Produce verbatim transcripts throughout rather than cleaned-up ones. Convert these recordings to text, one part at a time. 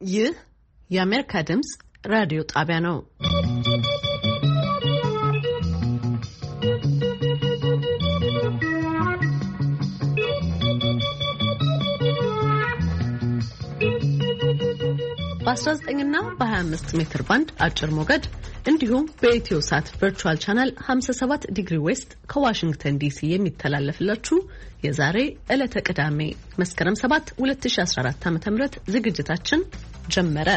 ይህ የአሜሪካ ድምጽ ራዲዮ ጣቢያ ነው። በ19 እና በ25 ሜትር ባንድ አጭር ሞገድ እንዲሁም በኢትዮ ሳት ቨርቹዋል ቻናል ሃምሳ ሰባት ዲግሪ ዌስት ከዋሽንግተን ዲሲ የሚተላለፍላችሁ የዛሬ ዕለተ ቅዳሜ መስከረም ሰባት ሁለት ሺህ አስራ አራት ዓ.ም ዝግጅታችን ጀመረ።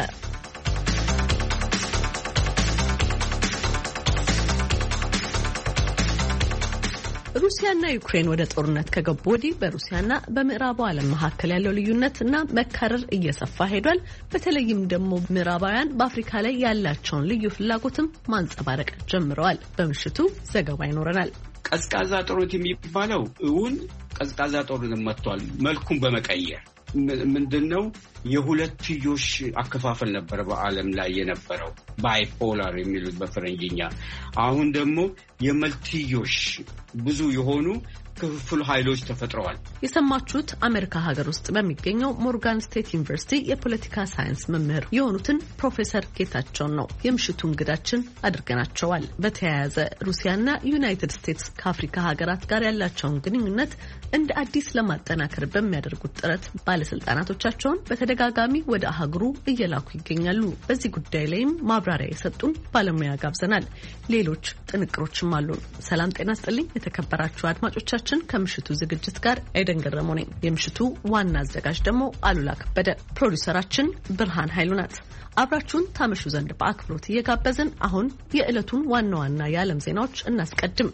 ሩሲያና ዩክሬን ወደ ጦርነት ከገቡ ወዲህ በሩሲያና በምዕራቡ ዓለም መካከል ያለው ልዩነትና መካረር እየሰፋ ሄዷል። በተለይም ደግሞ ምዕራባውያን በአፍሪካ ላይ ያላቸውን ልዩ ፍላጎትም ማንጸባረቅ ጀምረዋል። በምሽቱ ዘገባ ይኖረናል። ቀዝቃዛ ጦርነት የሚባለው እውን ቀዝቃዛ ጦርነት መጥቷል። መልኩን በመቀየር ምንድነው የሁለትዮሽ አከፋፈል ነበር በዓለም ላይ የነበረው ባይፖላር የሚሉት በፈረንጅኛ። አሁን ደግሞ የመልትዮሽ ብዙ የሆኑ ክፍል ኃይሎች ተፈጥረዋል። የሰማችሁት አሜሪካ ሀገር ውስጥ በሚገኘው ሞርጋን ስቴት ዩኒቨርሲቲ የፖለቲካ ሳይንስ መምህር የሆኑትን ፕሮፌሰር ጌታቸውን ነው የምሽቱ እንግዳችን አድርገናቸዋል። በተያያዘ ሩሲያና ዩናይትድ ስቴትስ ከአፍሪካ ሀገራት ጋር ያላቸውን ግንኙነት እንደ አዲስ ለማጠናከር በሚያደርጉት ጥረት ባለስልጣናቶቻቸውን በተደጋጋሚ ወደ አህጉሩ እየላኩ ይገኛሉ። በዚህ ጉዳይ ላይም ማብራሪያ የሰጡን ባለሙያ ጋብዘናል። ሌሎች ጥንቅሮችም አሉን። ሰላም ጤና ስጥልኝ የተከበራችሁ አድማጮቻችን፣ ከምሽቱ ዝግጅት ጋር ኤደን ገረሙ ነኝ። የምሽቱ ዋና አዘጋጅ ደግሞ አሉላ ከበደ፣ ፕሮዲውሰራችን ብርሃን ኃይሉ ናት። አብራችሁን ታመሹ ዘንድ በአክብሮት እየጋበዝን አሁን የዕለቱን ዋና ዋና የዓለም ዜናዎች እናስቀድም።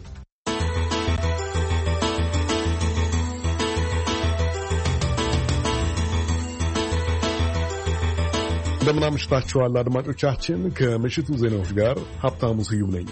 እንደምን አምሽታችኋል አድማጮቻችን። ከምሽቱ ዜናዎች ጋር ሀብታሙ ስዩም ነኝ።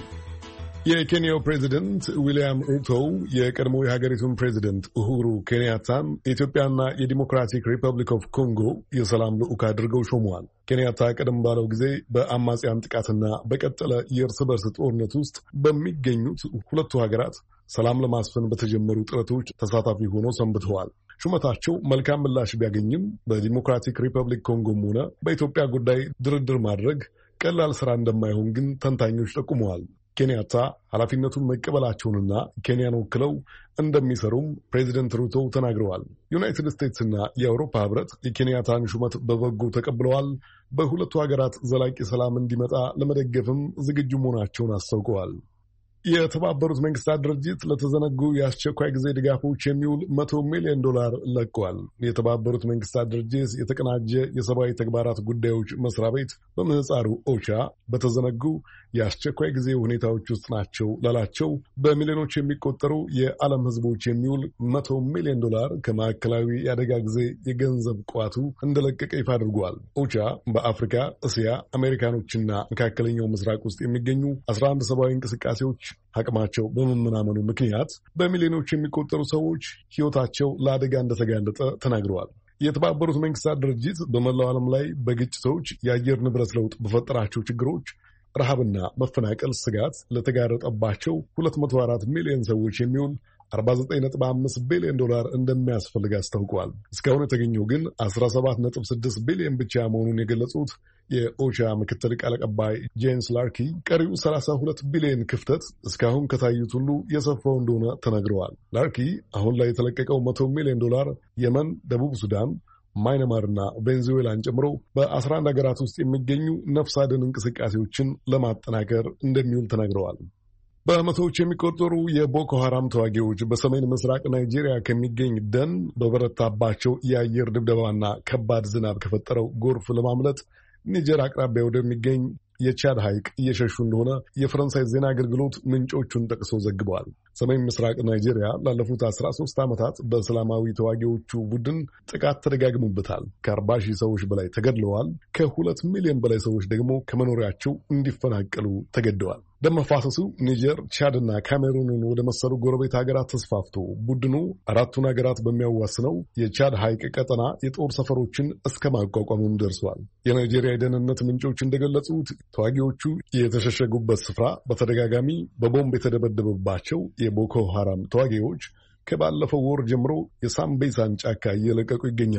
የኬንያው ፕሬዚደንት ዊልያም ሩቶ የቀድሞ የሀገሪቱን ፕሬዚደንት ኡሁሩ ኬንያታን የኢትዮጵያና የዲሞክራቲክ ሪፐብሊክ ኦፍ ኮንጎ የሰላም ልዑክ አድርገው ሾመዋል። ኬንያታ ቀደም ባለው ጊዜ በአማጽያን ጥቃትና በቀጠለ የእርስ በርስ ጦርነት ውስጥ በሚገኙት ሁለቱ ሀገራት ሰላም ለማስፈን በተጀመሩ ጥረቶች ተሳታፊ ሆነው ሰንብተዋል። ሹመታቸው መልካም ምላሽ ቢያገኝም በዲሞክራቲክ ሪፐብሊክ ኮንጎም ሆነ በኢትዮጵያ ጉዳይ ድርድር ማድረግ ቀላል ስራ እንደማይሆን ግን ተንታኞች ጠቁመዋል። ኬንያታ ኃላፊነቱን መቀበላቸውንና ኬንያን ወክለው እንደሚሰሩም ፕሬዚደንት ሩቶ ተናግረዋል። ዩናይትድ ስቴትስና የአውሮፓ ሕብረት የኬንያታን ሹመት በበጎ ተቀብለዋል። በሁለቱ ሀገራት ዘላቂ ሰላም እንዲመጣ ለመደገፍም ዝግጁ መሆናቸውን አስታውቀዋል። የተባበሩት መንግስታት ድርጅት ለተዘነጉ የአስቸኳይ ጊዜ ድጋፎች የሚውል መቶ ሚሊዮን ዶላር ለቋል። የተባበሩት መንግስታት ድርጅት የተቀናጀ የሰብአዊ ተግባራት ጉዳዮች መስሪያ ቤት በምህፃሩ ኦቻ በተዘነጉ የአስቸኳይ ጊዜ ሁኔታዎች ውስጥ ናቸው ላላቸው በሚሊዮኖች የሚቆጠሩ የዓለም ህዝቦች የሚውል መቶ ሚሊዮን ዶላር ከማዕከላዊ የአደጋ ጊዜ የገንዘብ ቋቱ እንደለቀቀ ይፋ አድርጓል። ኦቻ በአፍሪካ፣ እስያ፣ አሜሪካኖችና መካከለኛው ምስራቅ ውስጥ የሚገኙ አስራ አንድ ሰብአዊ እንቅስቃሴዎች አቅማቸው በመመናመኑ ምክንያት በሚሊዮኖች የሚቆጠሩ ሰዎች ህይወታቸው ለአደጋ እንደተጋለጠ ተናግረዋል። የተባበሩት መንግስታት ድርጅት በመላው ዓለም ላይ በግጭቶች፣ የአየር ንብረት ለውጥ በፈጠራቸው ችግሮች፣ ረሃብና መፈናቀል ስጋት ለተጋረጠባቸው ሁለት መቶ አራት ሚሊዮን ሰዎች የሚውል አርባ ዘጠኝ ነጥብ አምስት ቢሊዮን ዶላር እንደሚያስፈልግ አስታውቀዋል። እስካሁን የተገኘው ግን አስራ ሰባት ነጥብ ስድስት ቢሊዮን ብቻ መሆኑን የገለጹት የኦቻ ምክትል ቃል አቀባይ ጄንስ ላርኪ ቀሪው ሰላሳ ሁለት ቢሊዮን ክፍተት እስካሁን ከታዩት ሁሉ የሰፋው እንደሆነ ተናግረዋል። ላርኪ አሁን ላይ የተለቀቀው መቶ ሚሊዮን ዶላር የመን፣ ደቡብ ሱዳን፣ ማይነማርና ቬንዙዌላን ጨምሮ በአስራ አንድ ሀገራት ውስጥ የሚገኙ ነፍስ አድን እንቅስቃሴዎችን ለማጠናከር እንደሚውል ተናግረዋል። በመቶዎች የሚቆጠሩ የቦኮ ሐራም ተዋጊዎች በሰሜን ምስራቅ ናይጄሪያ ከሚገኝ ደን በበረታባቸው የአየር ድብደባና ከባድ ዝናብ ከፈጠረው ጎርፍ ለማምለጥ ኒጀር አቅራቢያ ወደሚገኝ የቻድ ሐይቅ እየሸሹ እንደሆነ የፈረንሳይ ዜና አገልግሎት ምንጮቹን ጠቅሶ ዘግበዋል። ሰሜን ምስራቅ ናይጄሪያ ላለፉት አስራ ሶስት ዓመታት በእስላማዊ ተዋጊዎቹ ቡድን ጥቃት ተደጋግሞበታል። ከአርባ ሺህ ሰዎች በላይ ተገድለዋል። ከሁለት ሚሊዮን በላይ ሰዎች ደግሞ ከመኖሪያቸው እንዲፈናቀሉ ተገደዋል። ደም መፋሰሱ ኒጀር፣ ቻድና ካሜሩንን ወደ መሰሉ ጎረቤት ሀገራት ተስፋፍቶ ቡድኑ አራቱን ሀገራት በሚያዋስነው የቻድ ሐይቅ ቀጠና የጦር ሰፈሮችን እስከ ማቋቋሙም ደርሷል። የናይጄሪያ የደህንነት ምንጮች እንደገለጹት ተዋጊዎቹ የተሸሸጉበት ስፍራ በተደጋጋሚ በቦምብ የተደበደበባቸው የቦኮ ሐራም ተዋጊዎች ከባለፈው ወር ጀምሮ የሳምቤሳን ጫካ እየለቀቁ ይገኛሉ።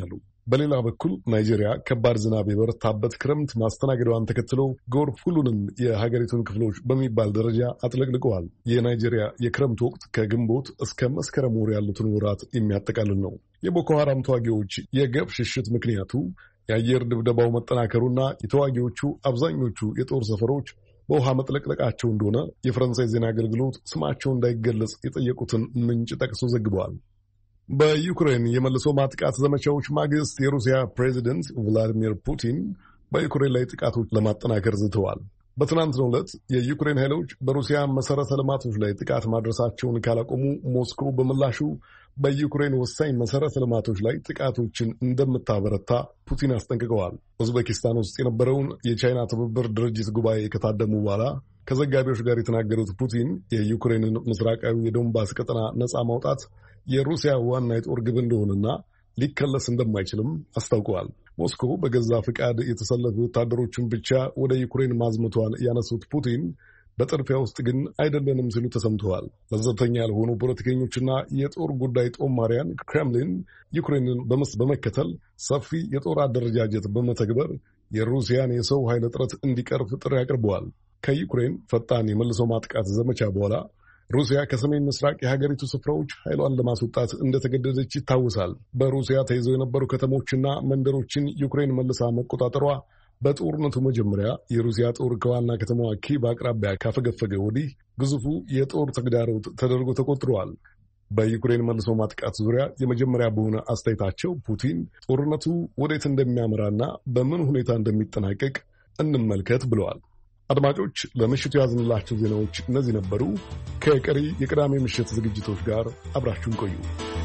በሌላ በኩል ናይጄሪያ ከባድ ዝናብ የበረታበት ክረምት ማስተናገዷን ተከትሎ ጎርፍ ሁሉንም የሀገሪቱን ክፍሎች በሚባል ደረጃ አጥለቅልቀዋል። የናይጄሪያ የክረምት ወቅት ከግንቦት እስከ መስከረም ወር ያሉትን ወራት የሚያጠቃልል ነው። የቦኮ ሐራም ተዋጊዎች የገብ ሽሽት ምክንያቱ የአየር ድብደባው መጠናከሩና የተዋጊዎቹ አብዛኞቹ የጦር ሰፈሮች በውሃ መጥለቅለቃቸው እንደሆነ የፈረንሳይ ዜና አገልግሎት ስማቸው እንዳይገለጽ የጠየቁትን ምንጭ ጠቅሶ ዘግበዋል። በዩክሬን የመልሶ ማጥቃት ዘመቻዎች ማግስት የሩሲያ ፕሬዚደንት ቭላዲሚር ፑቲን በዩክሬን ላይ ጥቃቶች ለማጠናከር ዝተዋል። በትናንትናው ዕለት የዩክሬን ኃይሎች በሩሲያ መሠረተ ልማቶች ላይ ጥቃት ማድረሳቸውን ካላቆሙ ሞስኮ በምላሹ በዩክሬን ወሳኝ መሠረተ ልማቶች ላይ ጥቃቶችን እንደምታበረታ ፑቲን አስጠንቅቀዋል። ኡዝቤኪስታን ውስጥ የነበረውን የቻይና ትብብር ድርጅት ጉባኤ ከታደሙ በኋላ ከዘጋቢዎች ጋር የተናገሩት ፑቲን የዩክሬንን ምስራቃዊ የዶንባስ ቀጠና ነፃ ማውጣት የሩሲያ ዋና የጦር ግብ እንደሆነና ሊከለስ እንደማይችልም አስታውቀዋል። ሞስኮ በገዛ ፍቃድ የተሰለፉ ወታደሮችን ብቻ ወደ ዩክሬን ማዝመቷን ያነሱት ፑቲን በጥድፊያ ውስጥ ግን አይደለንም ሲሉ ተሰምተዋል። ለዘብተኛ ያልሆኑ ፖለቲከኞችና የጦር ጉዳይ ጦማሪያን ክሬምሊን ዩክሬንን በመከተል ሰፊ የጦር አደረጃጀት በመተግበር የሩሲያን የሰው ኃይል እጥረት እንዲቀርፍ ጥሪ አቅርበዋል። ከዩክሬን ፈጣን የመልሶ ማጥቃት ዘመቻ በኋላ ሩሲያ ከሰሜን ምስራቅ የሀገሪቱ ስፍራዎች ኃይሏን ለማስወጣት እንደተገደደች ይታወሳል። በሩሲያ ተይዘው የነበሩ ከተሞችና መንደሮችን ዩክሬን መልሳ መቆጣጠሯ በጦርነቱ መጀመሪያ የሩሲያ ጦር ከዋና ከተማዋ ኪቭ አቅራቢያ ካፈገፈገ ወዲህ ግዙፉ የጦር ተግዳሮት ተደርጎ ተቆጥረዋል። በዩክሬን መልሶ ማጥቃት ዙሪያ የመጀመሪያ በሆነ አስተያየታቸው ፑቲን ጦርነቱ ወዴት እንደሚያመራና በምን ሁኔታ እንደሚጠናቀቅ እንመልከት ብለዋል። አድማጮች፣ ለምሽቱ ያዝንላቸው ዜናዎች እነዚህ ነበሩ። ከቀሪ የቅዳሜ ምሽት ዝግጅቶች ጋር አብራችሁን ቆዩ።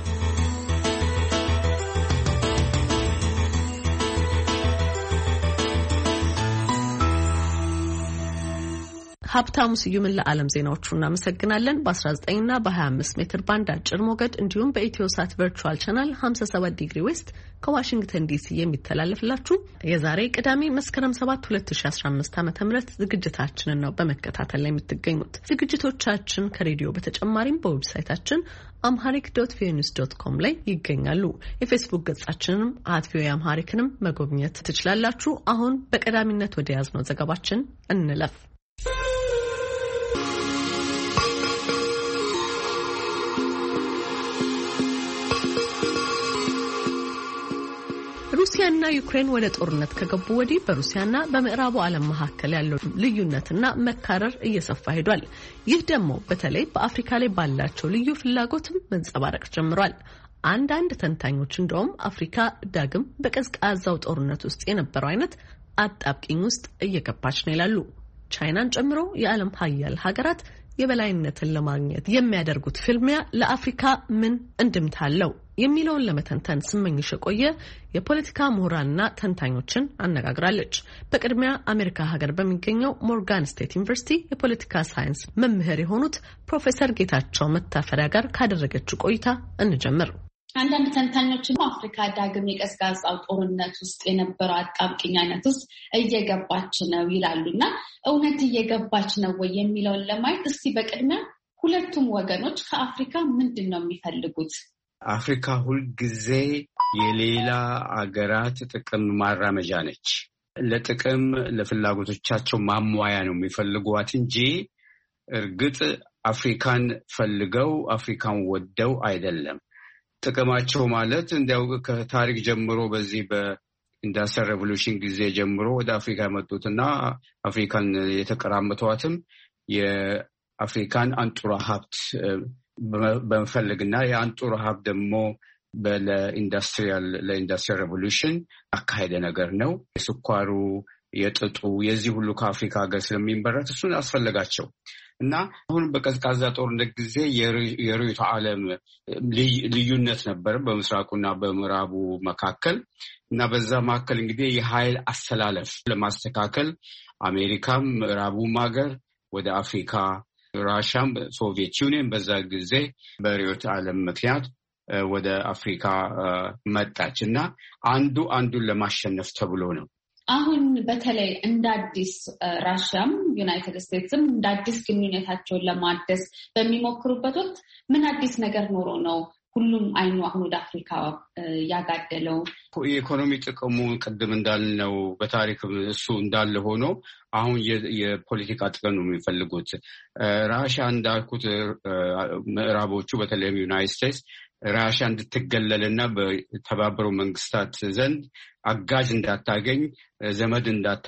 ሀብታሙ ስዩምን ለዓለም ዜናዎቹ እናመሰግናለን። በ19 እና በ25 ሜትር ባንድ አጭር ሞገድ እንዲሁም በኢትዮ ሳት ቨርቹዋል ቻናል ሃምሳ ሰባት ዲግሪ ዌስት ከዋሽንግተን ዲሲ የሚተላለፍላችሁ የዛሬ ቅዳሜ መስከረም ሰባት ሁለት ሺህ አስራ አምስት ዓ.ም ዝግጅታችንን ነው በመከታተል ላይ የምትገኙት። ዝግጅቶቻችን ከሬዲዮ በተጨማሪም በዌብሳይታችን አምሃሪክ ዶት ቪኦኤ ኒውስ ዶት ኮም ላይ ይገኛሉ። የፌስቡክ ገጻችንንም አት ቪኦኤ አምሃሪክንም መጎብኘት ትችላላችሁ። አሁን በቀዳሚነት ወደ ያዝነው ዘገባችን እንለፍ። ሩሲያና ዩክሬን ወደ ጦርነት ከገቡ ወዲህ በሩሲያና በምዕራቡ ዓለም መካከል ያለው ልዩነትና መካረር እየሰፋ ሄዷል። ይህ ደግሞ በተለይ በአፍሪካ ላይ ባላቸው ልዩ ፍላጎትም መንጸባረቅ ጀምሯል። አንዳንድ ተንታኞች እንደውም አፍሪካ ዳግም በቀዝቃዛው ጦርነት ውስጥ የነበረው አይነት አጣብቂኝ ውስጥ እየገባች ነው ይላሉ። ቻይናን ጨምሮ የዓለም ሀያል ሀገራት የበላይነትን ለማግኘት የሚያደርጉት ፍልሚያ ለአፍሪካ ምን እንድምታ አለው የሚለውን ለመተንተን ስመኝሽ የቆየ የፖለቲካ ምሁራንና ተንታኞችን አነጋግራለች። በቅድሚያ አሜሪካ ሀገር በሚገኘው ሞርጋን ስቴት ዩኒቨርሲቲ የፖለቲካ ሳይንስ መምህር የሆኑት ፕሮፌሰር ጌታቸው መታፈሪያ ጋር ካደረገችው ቆይታ እንጀምር። አንዳንድ ተንታኞችም አፍሪካ ዳግም የቀዝቃዛው ጦርነት ውስጥ የነበረው አጣብቂኝ አይነት ውስጥ እየገባች ነው ይላሉና እውነት እየገባች ነው ወይ የሚለውን ለማየት እስቲ በቅድሚያ ሁለቱም ወገኖች ከአፍሪካ ምንድን ነው የሚፈልጉት? አፍሪካ ሁልጊዜ የሌላ አገራት ጥቅም ማራመጃ ነች። ለጥቅም ለፍላጎቶቻቸው ማሟያ ነው የሚፈልጓት እንጂ እርግጥ አፍሪካን ፈልገው አፍሪካን ወደው አይደለም። ጥቅማቸው ማለት እንዲያው ከታሪክ ጀምሮ በዚህ በኢንዳስትሪያል ሬቮሉሽን ጊዜ ጀምሮ ወደ አፍሪካ የመጡትና አፍሪካን የተቀራመቷትም የአፍሪካን አንጡራ ሀብት በመፈለግና የአንጡራ ሀብት ደግሞ ለኢንዳስትሪያል ለኢንዳስትሪያል ሬቮሉሽን አካሄደ ነገር ነው። የስኳሩ፣ የጥጡ የዚህ ሁሉ ከአፍሪካ ሀገር ስለሚመረት እሱን አስፈለጋቸው እና አሁን በቀዝቃዛ ጦርነት ጊዜ የርዕዮተ ዓለም ልዩነት ነበር በምስራቁና በምዕራቡ መካከል እና በዛ መካከል እንግዲህ የኃይል አስተላለፍ ለማስተካከል አሜሪካም ምዕራቡም ሀገር ወደ አፍሪካ፣ ራሻም ሶቪየት ዩኒየን በዛ ጊዜ በርዕዮተ ዓለም ምክንያት ወደ አፍሪካ መጣች እና አንዱ አንዱን ለማሸነፍ ተብሎ ነው። አሁን በተለይ እንደ አዲስ ራሽያም ዩናይትድ ስቴትስም እንደ አዲስ ግንኙነታቸውን ለማደስ በሚሞክሩበት ወቅት ምን አዲስ ነገር ኖሮ ነው ሁሉም አይኑ አሁን ወደ አፍሪካ ያጋደለው? የኢኮኖሚ ጥቅሙ ቅድም እንዳልነው በታሪክ እሱ እንዳለ ሆኖ አሁን የፖለቲካ ጥቅም ነው የሚፈልጉት። ራሽያ እንዳልኩት ምዕራቦቹ በተለይም ዩናይትድ ስቴትስ ራሽያ እንድትገለልና በተባበሩ መንግስታት ዘንድ አጋዥ እንዳታገኝ ዘመድ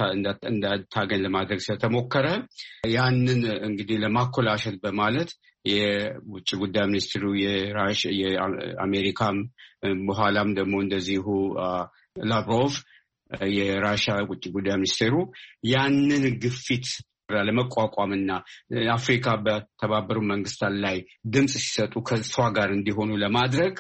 እንዳታገኝ ለማድረግ ስለተሞከረ ያንን እንግዲህ ለማኮላሸት በማለት የውጭ ጉዳይ ሚኒስትሩ የራሽያ የአሜሪካም በኋላም ደግሞ እንደዚሁ ላቭሮቭ የራሽያ ውጭ ጉዳይ ሚኒስትሩ ያንን ግፊት ለመቋቋምና አፍሪካ በተባበሩ መንግስታት ላይ ድምጽ ሲሰጡ ከሷ ጋር እንዲሆኑ ለማድረግ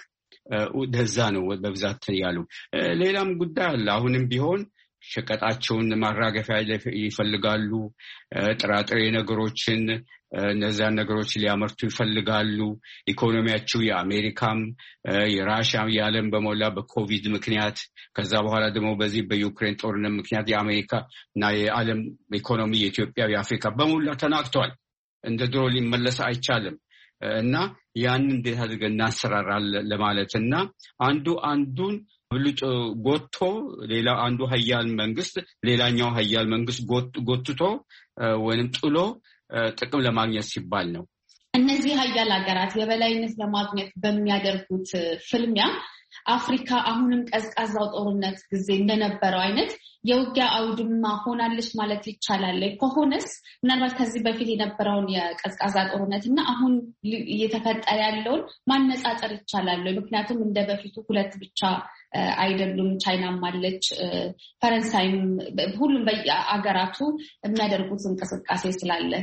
ደዛ ነው በብዛት ያሉ። ሌላም ጉዳይ አለ። አሁንም ቢሆን ሸቀጣቸውን ማራገፊያ ይፈልጋሉ። ጥራጥሬ ነገሮችን እነዛን ነገሮች ሊያመርቱ ይፈልጋሉ። ኢኮኖሚያቸው የአሜሪካም የራሽያም የዓለም በሞላ በኮቪድ ምክንያት ከዛ በኋላ ደግሞ በዚህ በዩክሬን ጦርነት ምክንያት የአሜሪካ እና የዓለም ኢኮኖሚ የኢትዮጵያ የአፍሪካ በሞላ ተናግቷል። እንደ ድሮ ሊመለስ አይቻልም እና ያን እንዴት አድርገን እናሰራራለን ለማለት እና አንዱ አንዱን ብልጭ ጎትቶ ሌላ አንዱ ሀያል መንግስት ሌላኛው ሀያል መንግስት ጎትቶ ወይንም ጥሎ ጥቅም ለማግኘት ሲባል ነው። እነዚህ ሀያል ሀገራት የበላይነት ለማግኘት በሚያደርጉት ፍልሚያ አፍሪካ አሁንም ቀዝቃዛው ጦርነት ጊዜ እንደነበረው አይነት የውጊያ አውድማ ሆናለች ማለት ይቻላል። ከሆነስ ምናልባት ከዚህ በፊት የነበረውን የቀዝቃዛ ጦርነት እና አሁን እየተፈጠረ ያለውን ማነጻጸር ይቻላል። ምክንያቱም እንደ በፊቱ ሁለት ብቻ አይደሉም። ቻይናም አለች፣ ፈረንሳይም፣ ሁሉም በየአገራቱ የሚያደርጉት እንቅስቃሴ ስላለ።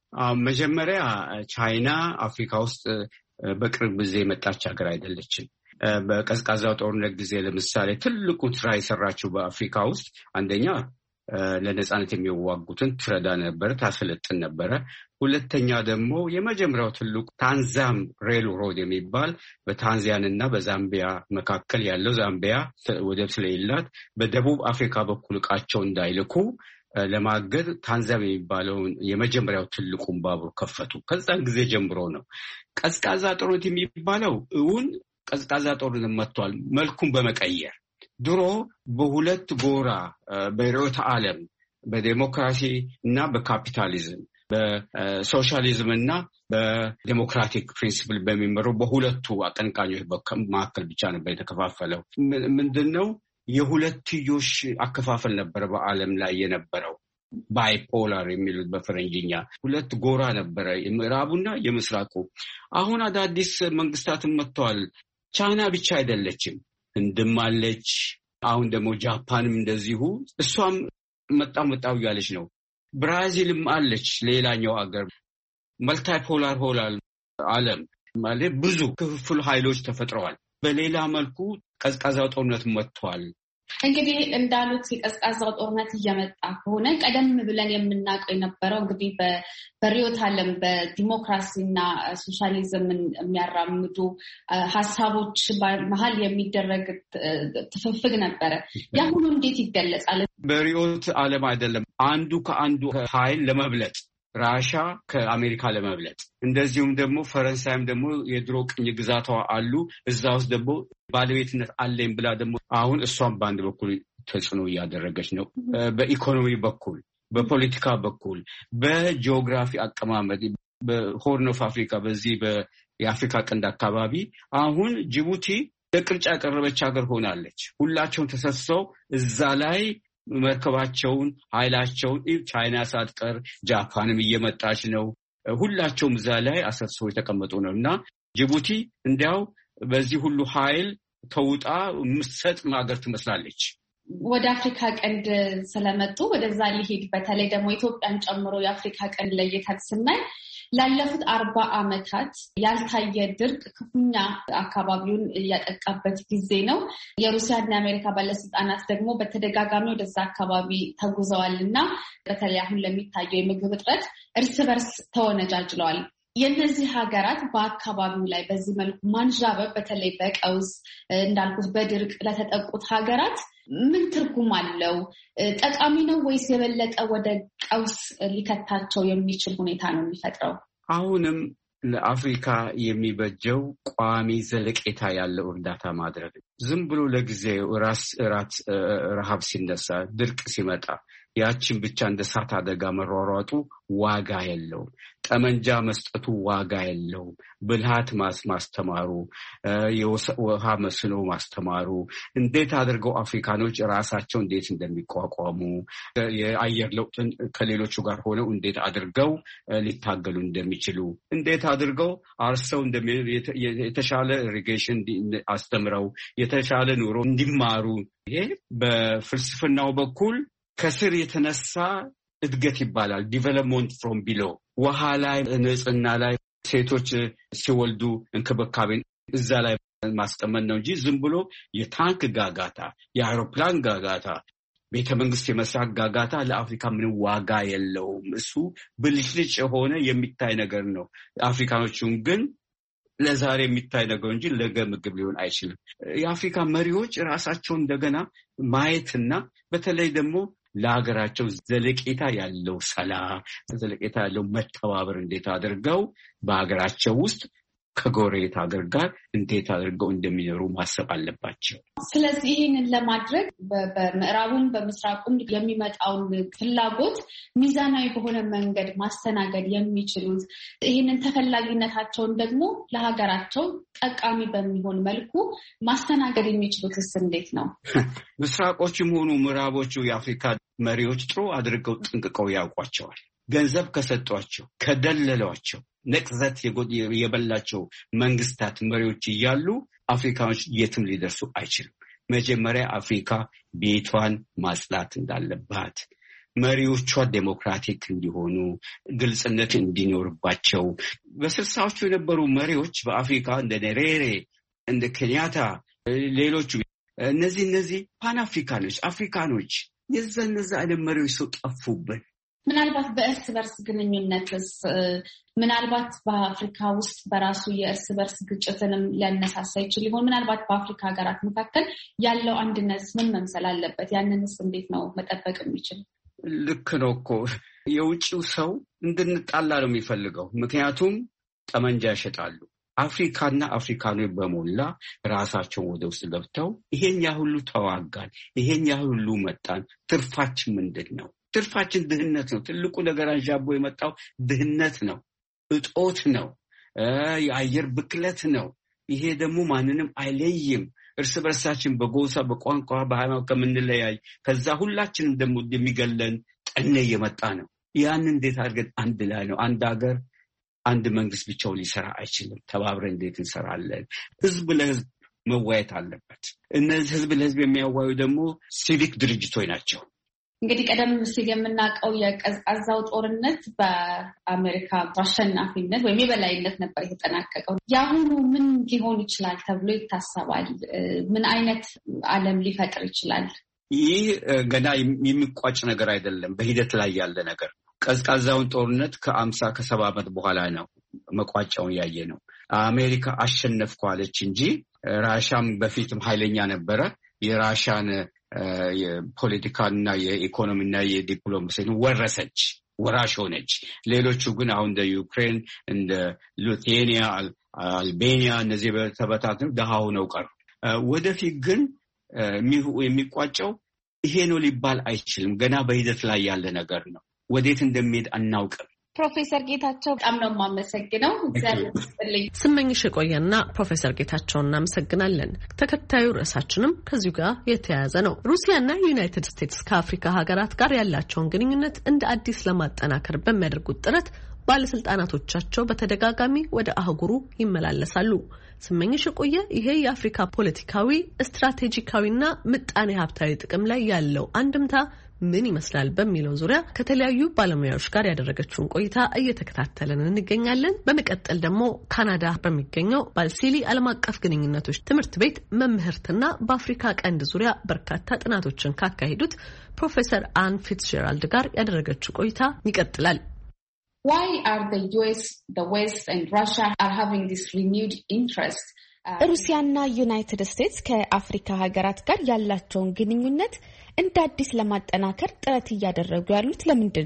መጀመሪያ ቻይና አፍሪካ ውስጥ በቅርብ ጊዜ የመጣች ሀገር አይደለችም። በቀዝቃዛው ጦርነት ጊዜ ለምሳሌ ትልቁ ስራ የሰራችው በአፍሪካ ውስጥ አንደኛ ለነጻነት የሚዋጉትን ትረዳ ነበር፣ ታሰለጥን ነበረ። ሁለተኛ ደግሞ የመጀመሪያው ትልቁ ታንዛም ሬል ሮድ የሚባል በታንዛኒያና በዛምቢያ መካከል ያለው ዛምቢያ ወደብ ስለሌላት በደቡብ አፍሪካ በኩል ዕቃቸው እንዳይልኩ ለማገድ ታንዛም የሚባለውን የመጀመሪያው ትልቁን ባቡር ከፈቱ። ከዛን ጊዜ ጀምሮ ነው ቀዝቃዛ ጦርነት የሚባለው እውን ቀዝቃዛ ጦርነት መጥቷል። መልኩን በመቀየር ድሮ በሁለት ጎራ በርዕዮተ ዓለም በዲሞክራሲ እና በካፒታሊዝም በሶሻሊዝም እና በዲሞክራቲክ ፕሪንሲፕል በሚመሩ በሁለቱ አቀንቃኞች መካከል ብቻ ነበር የተከፋፈለው። ምንድነው የሁለትዮሽ አከፋፈል ነበር በዓለም ላይ የነበረው። ባይፖላር የሚሉት በፈረንጅኛ ሁለት ጎራ ነበረ፣ የምዕራቡና የምስራቁ። አሁን አዳዲስ መንግስታትን መጥተዋል። ቻይና ብቻ አይደለችም፣ ህንድም አለች። አሁን ደግሞ ጃፓንም እንደዚሁ እሷም መጣው መጣው ያለች ነው። ብራዚልም አለች፣ ሌላኛው አገር። መልታይፖላር ሆላል ዓለም ማለት ብዙ ክፍል ኃይሎች ተፈጥረዋል። በሌላ መልኩ ቀዝቃዛው ጦርነት መጥቷል። እንግዲህ እንዳሉት የቀዝቃዛው ጦርነት እየመጣ ከሆነ ቀደም ብለን የምናውቀው የነበረው እንግዲህ በርዕዮተ ዓለም በዲሞክራሲና ሶሻሊዝምን የሚያራምዱ ሀሳቦች መሀል የሚደረግ ትፍፍግ ነበረ። ያሁኑ እንዴት ይገለጻል? በርዕዮተ ዓለም አይደለም፣ አንዱ ከአንዱ ኃይል ለመብለጥ ራሻ ከአሜሪካ ለመብለጥ እንደዚሁም ደግሞ ፈረንሳይም ደግሞ የድሮ ቅኝ ግዛቷ አሉ እዛ ውስጥ ደግሞ ባለቤትነት አለኝ ብላ ደግሞ አሁን እሷም በአንድ በኩል ተጽዕኖ እያደረገች ነው። በኢኮኖሚ በኩል፣ በፖለቲካ በኩል፣ በጂኦግራፊ አቀማመጥ በሆርን ኦፍ አፍሪካ በዚህ የአፍሪካ ቀንድ አካባቢ አሁን ጅቡቲ ለቅርጫ ያቀረበች ሀገር ሆናለች። ሁላቸውም ተሰብስበው እዛ ላይ መርከባቸውን ኃይላቸውን ቻይና ሳትቀር ጃፓንም እየመጣች ነው። ሁላቸውም እዛ ላይ አሰብስበው የተቀመጡ ነው እና ጅቡቲ እንዲያው በዚህ ሁሉ ኃይል ተውጣ ምሰጥ ሀገር ትመስላለች። ወደ አፍሪካ ቀንድ ስለመጡ ወደዛ ሊሄድ በተለይ ደግሞ ኢትዮጵያን ጨምሮ የአፍሪካ ቀንድ ለየት ስናይ ላለፉት አርባ ዓመታት ያልታየ ድርቅ ክፉኛ አካባቢውን እያጠቃበት ጊዜ ነው። የሩሲያና የአሜሪካ ባለስልጣናት ደግሞ በተደጋጋሚ ወደዛ አካባቢ ተጉዘዋል እና በተለይ አሁን ለሚታየው የምግብ እጥረት እርስ በርስ ተወነጃጅለዋል። የእነዚህ ሀገራት በአካባቢው ላይ በዚህ መልኩ ማንዣበብ በተለይ በቀውስ እንዳልኩት በድርቅ ለተጠቁት ሀገራት ምን ትርጉም አለው? ጠቃሚ ነው ወይስ የበለጠ ወደ ቀውስ ሊከታቸው የሚችል ሁኔታ ነው የሚፈጥረው? አሁንም ለአፍሪካ የሚበጀው ቋሚ ዘለቄታ ያለው እርዳታ ማድረግ። ዝም ብሎ ለጊዜው ራስ ራት ረሃብ ሲነሳ ድርቅ ሲመጣ ያችን ብቻ እንደ እሳት አደጋ መሯሯጡ ዋጋ የለውም። ጠመንጃ መስጠቱ ዋጋ የለውም። ብልሃት ማስተማሩ፣ የውሃ መስኖ ማስተማሩ፣ እንዴት አድርገው አፍሪካኖች ራሳቸው እንዴት እንደሚቋቋሙ፣ የአየር ለውጥን ከሌሎቹ ጋር ሆነው እንዴት አድርገው ሊታገሉ እንደሚችሉ፣ እንዴት አድርገው አርሰው የተሻለ ኢሪጌሽን አስተምረው የተሻለ ኑሮ እንዲማሩ። ይሄ በፍልስፍናው በኩል ከስር የተነሳ እድገት ይባላል። ዲቨሎፕመንት ፍሮም ቢሎ። ውሃ ላይ፣ ንጽህና ላይ፣ ሴቶች ሲወልዱ እንክብካቤን እዛ ላይ ማስቀመጥ ነው እንጂ ዝም ብሎ የታንክ ጋጋታ፣ የአውሮፕላን ጋጋታ፣ ቤተ መንግስት የመስራት ጋጋታ ለአፍሪካ ምንም ዋጋ የለውም። እሱ ብልጭልጭ የሆነ የሚታይ ነገር ነው። አፍሪካኖቹን ግን ለዛሬ የሚታይ ነገር እንጂ ለገ ምግብ ሊሆን አይችልም። የአፍሪካ መሪዎች ራሳቸውን እንደገና ማየትና በተለይ ደግሞ ለሀገራቸው ዘለቄታ ያለው ሰላም፣ ዘለቄታ ያለው መተባበር እንዴት አድርገው በሀገራቸው ውስጥ ከጎረቤት ሀገር ጋር እንዴት አድርገው እንደሚኖሩ ማሰብ አለባቸው። ስለዚህ ይህንን ለማድረግ በምዕራቡም በምስራቁም የሚመጣውን ፍላጎት ሚዛናዊ በሆነ መንገድ ማስተናገድ የሚችሉት ይህንን ተፈላጊነታቸውን ደግሞ ለሀገራቸው ጠቃሚ በሚሆን መልኩ ማስተናገድ የሚችሉትስ እንዴት ነው? ምስራቆችም ሆኑ ምዕራቦቹ የአፍሪካ መሪዎች ጥሩ አድርገው ጥንቅቀው ያውቋቸዋል። ገንዘብ ከሰጧቸው፣ ከደለሏቸው፣ ነቅዘት የበላቸው መንግስታት መሪዎች እያሉ አፍሪካኖች የትም ሊደርሱ አይችልም። መጀመሪያ አፍሪካ ቤቷን ማጽዳት እንዳለባት፣ መሪዎቿ ዴሞክራቲክ እንዲሆኑ፣ ግልጽነት እንዲኖርባቸው። በስልሳዎቹ የነበሩ መሪዎች በአፍሪካ እንደ ኔሬሬ፣ እንደ ኬንያታ፣ ሌሎቹ እነዚህ እነዚህ ፓን አፍሪካኖች አፍሪካኖች የዛ እነዛ አይነት መሪዎች ሰው ጠፉብን። ምናልባት በእርስ በርስ ግንኙነትስ ምናልባት በአፍሪካ ውስጥ በራሱ የእርስ በርስ ግጭትንም ሊያነሳሳ ይችል ይሆን? ምናልባት በአፍሪካ ሀገራት መካከል ያለው አንድነት ምን መምሰል አለበት? ያንንስ እንዴት ነው መጠበቅ የሚችል? ልክ ነው እኮ የውጭው ሰው እንድንጣላ ነው የሚፈልገው። ምክንያቱም ጠመንጃ ይሸጣሉ። አፍሪካና አፍሪካኖች በሞላ ራሳቸውን ወደ ውስጥ ገብተው ይሄን ያሁሉ ተዋጋን፣ ይሄን ያሁሉ መጣን፣ ትርፋችን ምንድን ነው? ትርፋችን ድህነት ነው። ትልቁ ነገር አንዣቦ የመጣው ድህነት ነው፣ እጦት ነው፣ የአየር ብክለት ነው። ይሄ ደግሞ ማንንም አይለይም። እርስ በርሳችን በጎሳ በቋንቋ በሃይማኖት ከምንለያይ ከዛ ሁላችንም ደግሞ የሚገለን ጠኔ እየመጣ ነው። ያን እንዴት አድርገን አንድ ላይ ነው? አንድ ሀገር አንድ መንግስት ብቻው ሊሰራ አይችልም። ተባብረን እንዴት እንሰራለን? ህዝብ ለህዝብ መዋየት አለበት። እነዚህ ህዝብ ለህዝብ የሚያዋዩ ደግሞ ሲቪክ ድርጅቶች ናቸው። እንግዲህ ቀደም ሲል የምናውቀው የቀዝቃዛው ጦርነት በአሜሪካ አሸናፊነት ወይም የበላይነት ነበር የተጠናቀቀው። የአሁኑ ምን ሊሆን ይችላል ተብሎ ይታሰባል? ምን አይነት ዓለም ሊፈጥር ይችላል? ይህ ገና የሚቋጭ ነገር አይደለም፣ በሂደት ላይ ያለ ነገር ነው። ቀዝቃዛውን ጦርነት ከአምሳ ከሰባ ዓመት በኋላ ነው መቋጫውን ያየ ነው። አሜሪካ አሸነፍኳለች እንጂ ራሻም በፊትም ኃይለኛ ነበረ። የራሻን የፖለቲካና የኢኮኖሚና የዲፕሎማሲን ወረሰች፣ ወራሽ ሆነች። ሌሎቹ ግን አሁን እንደ ዩክሬን፣ እንደ ሊቱዌኒያ፣ አልቤኒያ እነዚህ በተበታተኑ ደሃ ሆነው ቀሩ። ወደፊት ግን የሚቋጨው ይሄ ነው ሊባል አይችልም። ገና በሂደት ላይ ያለ ነገር ነው። ወዴት እንደሚሄድ አናውቅም። ፕሮፌሰር ጌታቸው በጣም ነው የማመሰግነው። እግዚአብሔር ይስጥልኝ። ስመኝሽ የቆየና ፕሮፌሰር ጌታቸውን እናመሰግናለን። ተከታዩ ርዕሳችንም ከዚሁ ጋር የተያያዘ ነው። ሩሲያና ዩናይትድ ስቴትስ ከአፍሪካ ሀገራት ጋር ያላቸውን ግንኙነት እንደ አዲስ ለማጠናከር በሚያደርጉት ጥረት ባለስልጣናቶቻቸው በተደጋጋሚ ወደ አህጉሩ ይመላለሳሉ። ስመኝሽ የቆየ ይሄ የአፍሪካ ፖለቲካዊ፣ ስትራቴጂካዊና ምጣኔ ሀብታዊ ጥቅም ላይ ያለው አንድምታ ምን ይመስላል በሚለው ዙሪያ ከተለያዩ ባለሙያዎች ጋር ያደረገችውን ቆይታ እየተከታተልን እንገኛለን። በመቀጠል ደግሞ ካናዳ በሚገኘው ባልሲሊ ዓለም አቀፍ ግንኙነቶች ትምህርት ቤት መምህርትና በአፍሪካ ቀንድ ዙሪያ በርካታ ጥናቶችን ካካሄዱት ፕሮፌሰር አን ፊትዝጄራልድ ጋር ያደረገችው ቆይታ ይቀጥላል። Why are the U S, the West and Russia are having this renewed interest? ሩሲያና ዩናይትድ ስቴትስ ከአፍሪካ ሀገራት ጋር ያላቸውን ግንኙነት እንደ አዲስ ለማጠናከር ጥረት እያደረጉ ያሉት ለምንድን ነው?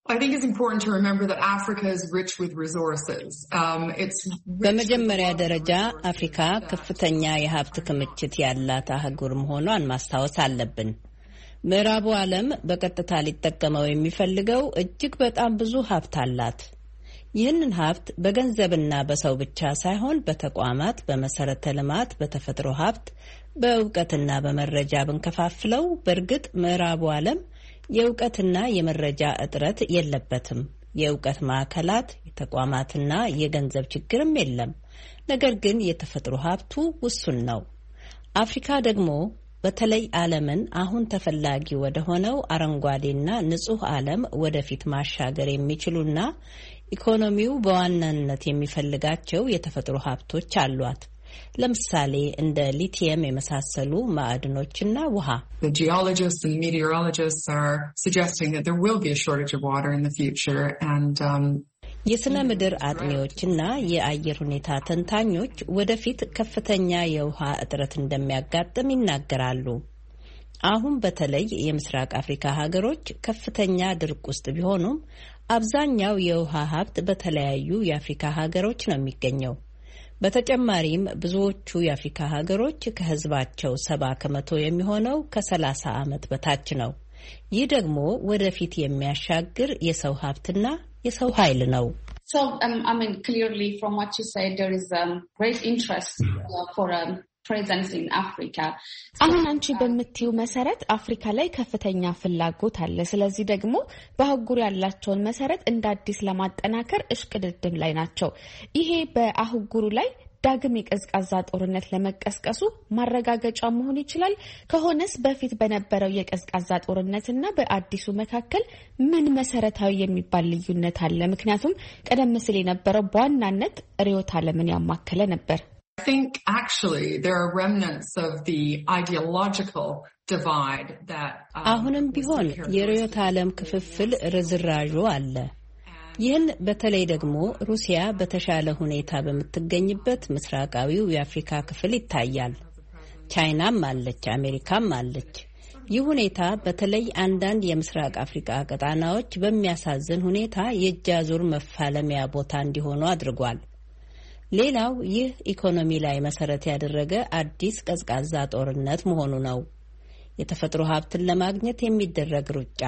I think it's important to remember that Africa is rich with resources. Um, it's በመጀመሪያ ደረጃ አፍሪካ ከፍተኛ የሀብት ክምችት ያላት አህጉር መሆኗን ማስታወስ አለብን። ምዕራቡ ዓለም በቀጥታ ሊጠቀመው የሚፈልገው እጅግ በጣም ብዙ ሀብት አላት። ይህንን ሀብት በገንዘብና በሰው ብቻ ሳይሆን በተቋማት፣ በመሰረተ ልማት፣ በተፈጥሮ ሀብት፣ በእውቀትና በመረጃ ብንከፋፍለው በእርግጥ ምዕራቡ ዓለም የእውቀትና የመረጃ እጥረት የለበትም። የእውቀት ማዕከላት፣ የተቋማትና የገንዘብ ችግርም የለም። ነገር ግን የተፈጥሮ ሀብቱ ውሱን ነው። አፍሪካ ደግሞ በተለይ ዓለምን አሁን ተፈላጊ ወደ ሆነው አረንጓዴና ንጹህ ዓለም ወደፊት ማሻገር የሚችሉና ኢኮኖሚው በዋናነት የሚፈልጋቸው የተፈጥሮ ሀብቶች አሏት። ለምሳሌ እንደ ሊቲየም የመሳሰሉ ማዕድኖችና ውሃ። The geologists and meteorologists are suggesting that there will be a shortage of water in the future and um የስነ ምድር አጥኚዎችና የአየር ሁኔታ ተንታኞች ወደፊት ከፍተኛ የውሃ እጥረት እንደሚያጋጥም ይናገራሉ። አሁን በተለይ የምስራቅ አፍሪካ ሀገሮች ከፍተኛ ድርቅ ውስጥ ቢሆኑም አብዛኛው የውሃ ሀብት በተለያዩ የአፍሪካ ሀገሮች ነው የሚገኘው። በተጨማሪም ብዙዎቹ የአፍሪካ ሀገሮች ከህዝባቸው ሰባ ከመቶ የሚሆነው ከሰላሳ ዓመት በታች ነው። ይህ ደግሞ ወደፊት የሚያሻግር የሰው ሀብትና የሰው ኃይል ነው። So um, I mean clearly from what you said there is um, great interest uh, for a presence in Africa. አሁን አንቺ በምትዩ መሰረት አፍሪካ ላይ ከፍተኛ ፍላጎት አለ። ስለዚህ ደግሞ በአህጉሩ ያላቸውን መሰረት እንደ አዲስ ለማጠናከር እሽቅድድም ላይ ናቸው። ይሄ በአህጉሩ ላይ ዳግም የቀዝቃዛ ጦርነት ለመቀስቀሱ ማረጋገጫ መሆን ይችላል። ከሆነስ በፊት በነበረው የቀዝቃዛ ጦርነትና በአዲሱ መካከል ምን መሰረታዊ የሚባል ልዩነት አለ? ምክንያቱም ቀደም ሲል የነበረው በዋናነት ርዕዮተ ዓለምን ያማከለ ነበር። I think actually there are remnants of the ideological divide that አሁንም ቢሆን የርዕዮተ ዓለም ክፍፍል ርዝራዡ አለ። ይህን በተለይ ደግሞ ሩሲያ በተሻለ ሁኔታ በምትገኝበት ምስራቃዊው የአፍሪካ ክፍል ይታያል። ቻይናም አለች፣ አሜሪካም አለች። ይህ ሁኔታ በተለይ አንዳንድ የምስራቅ አፍሪካ ቀጣናዎች በሚያሳዝን ሁኔታ የእጅ አዙር መፋለሚያ ቦታ እንዲሆኑ አድርጓል። ሌላው ይህ ኢኮኖሚ ላይ መሰረት ያደረገ አዲስ ቀዝቃዛ ጦርነት መሆኑ ነው። የተፈጥሮ ሀብትን ለማግኘት የሚደረግ ሩጫ።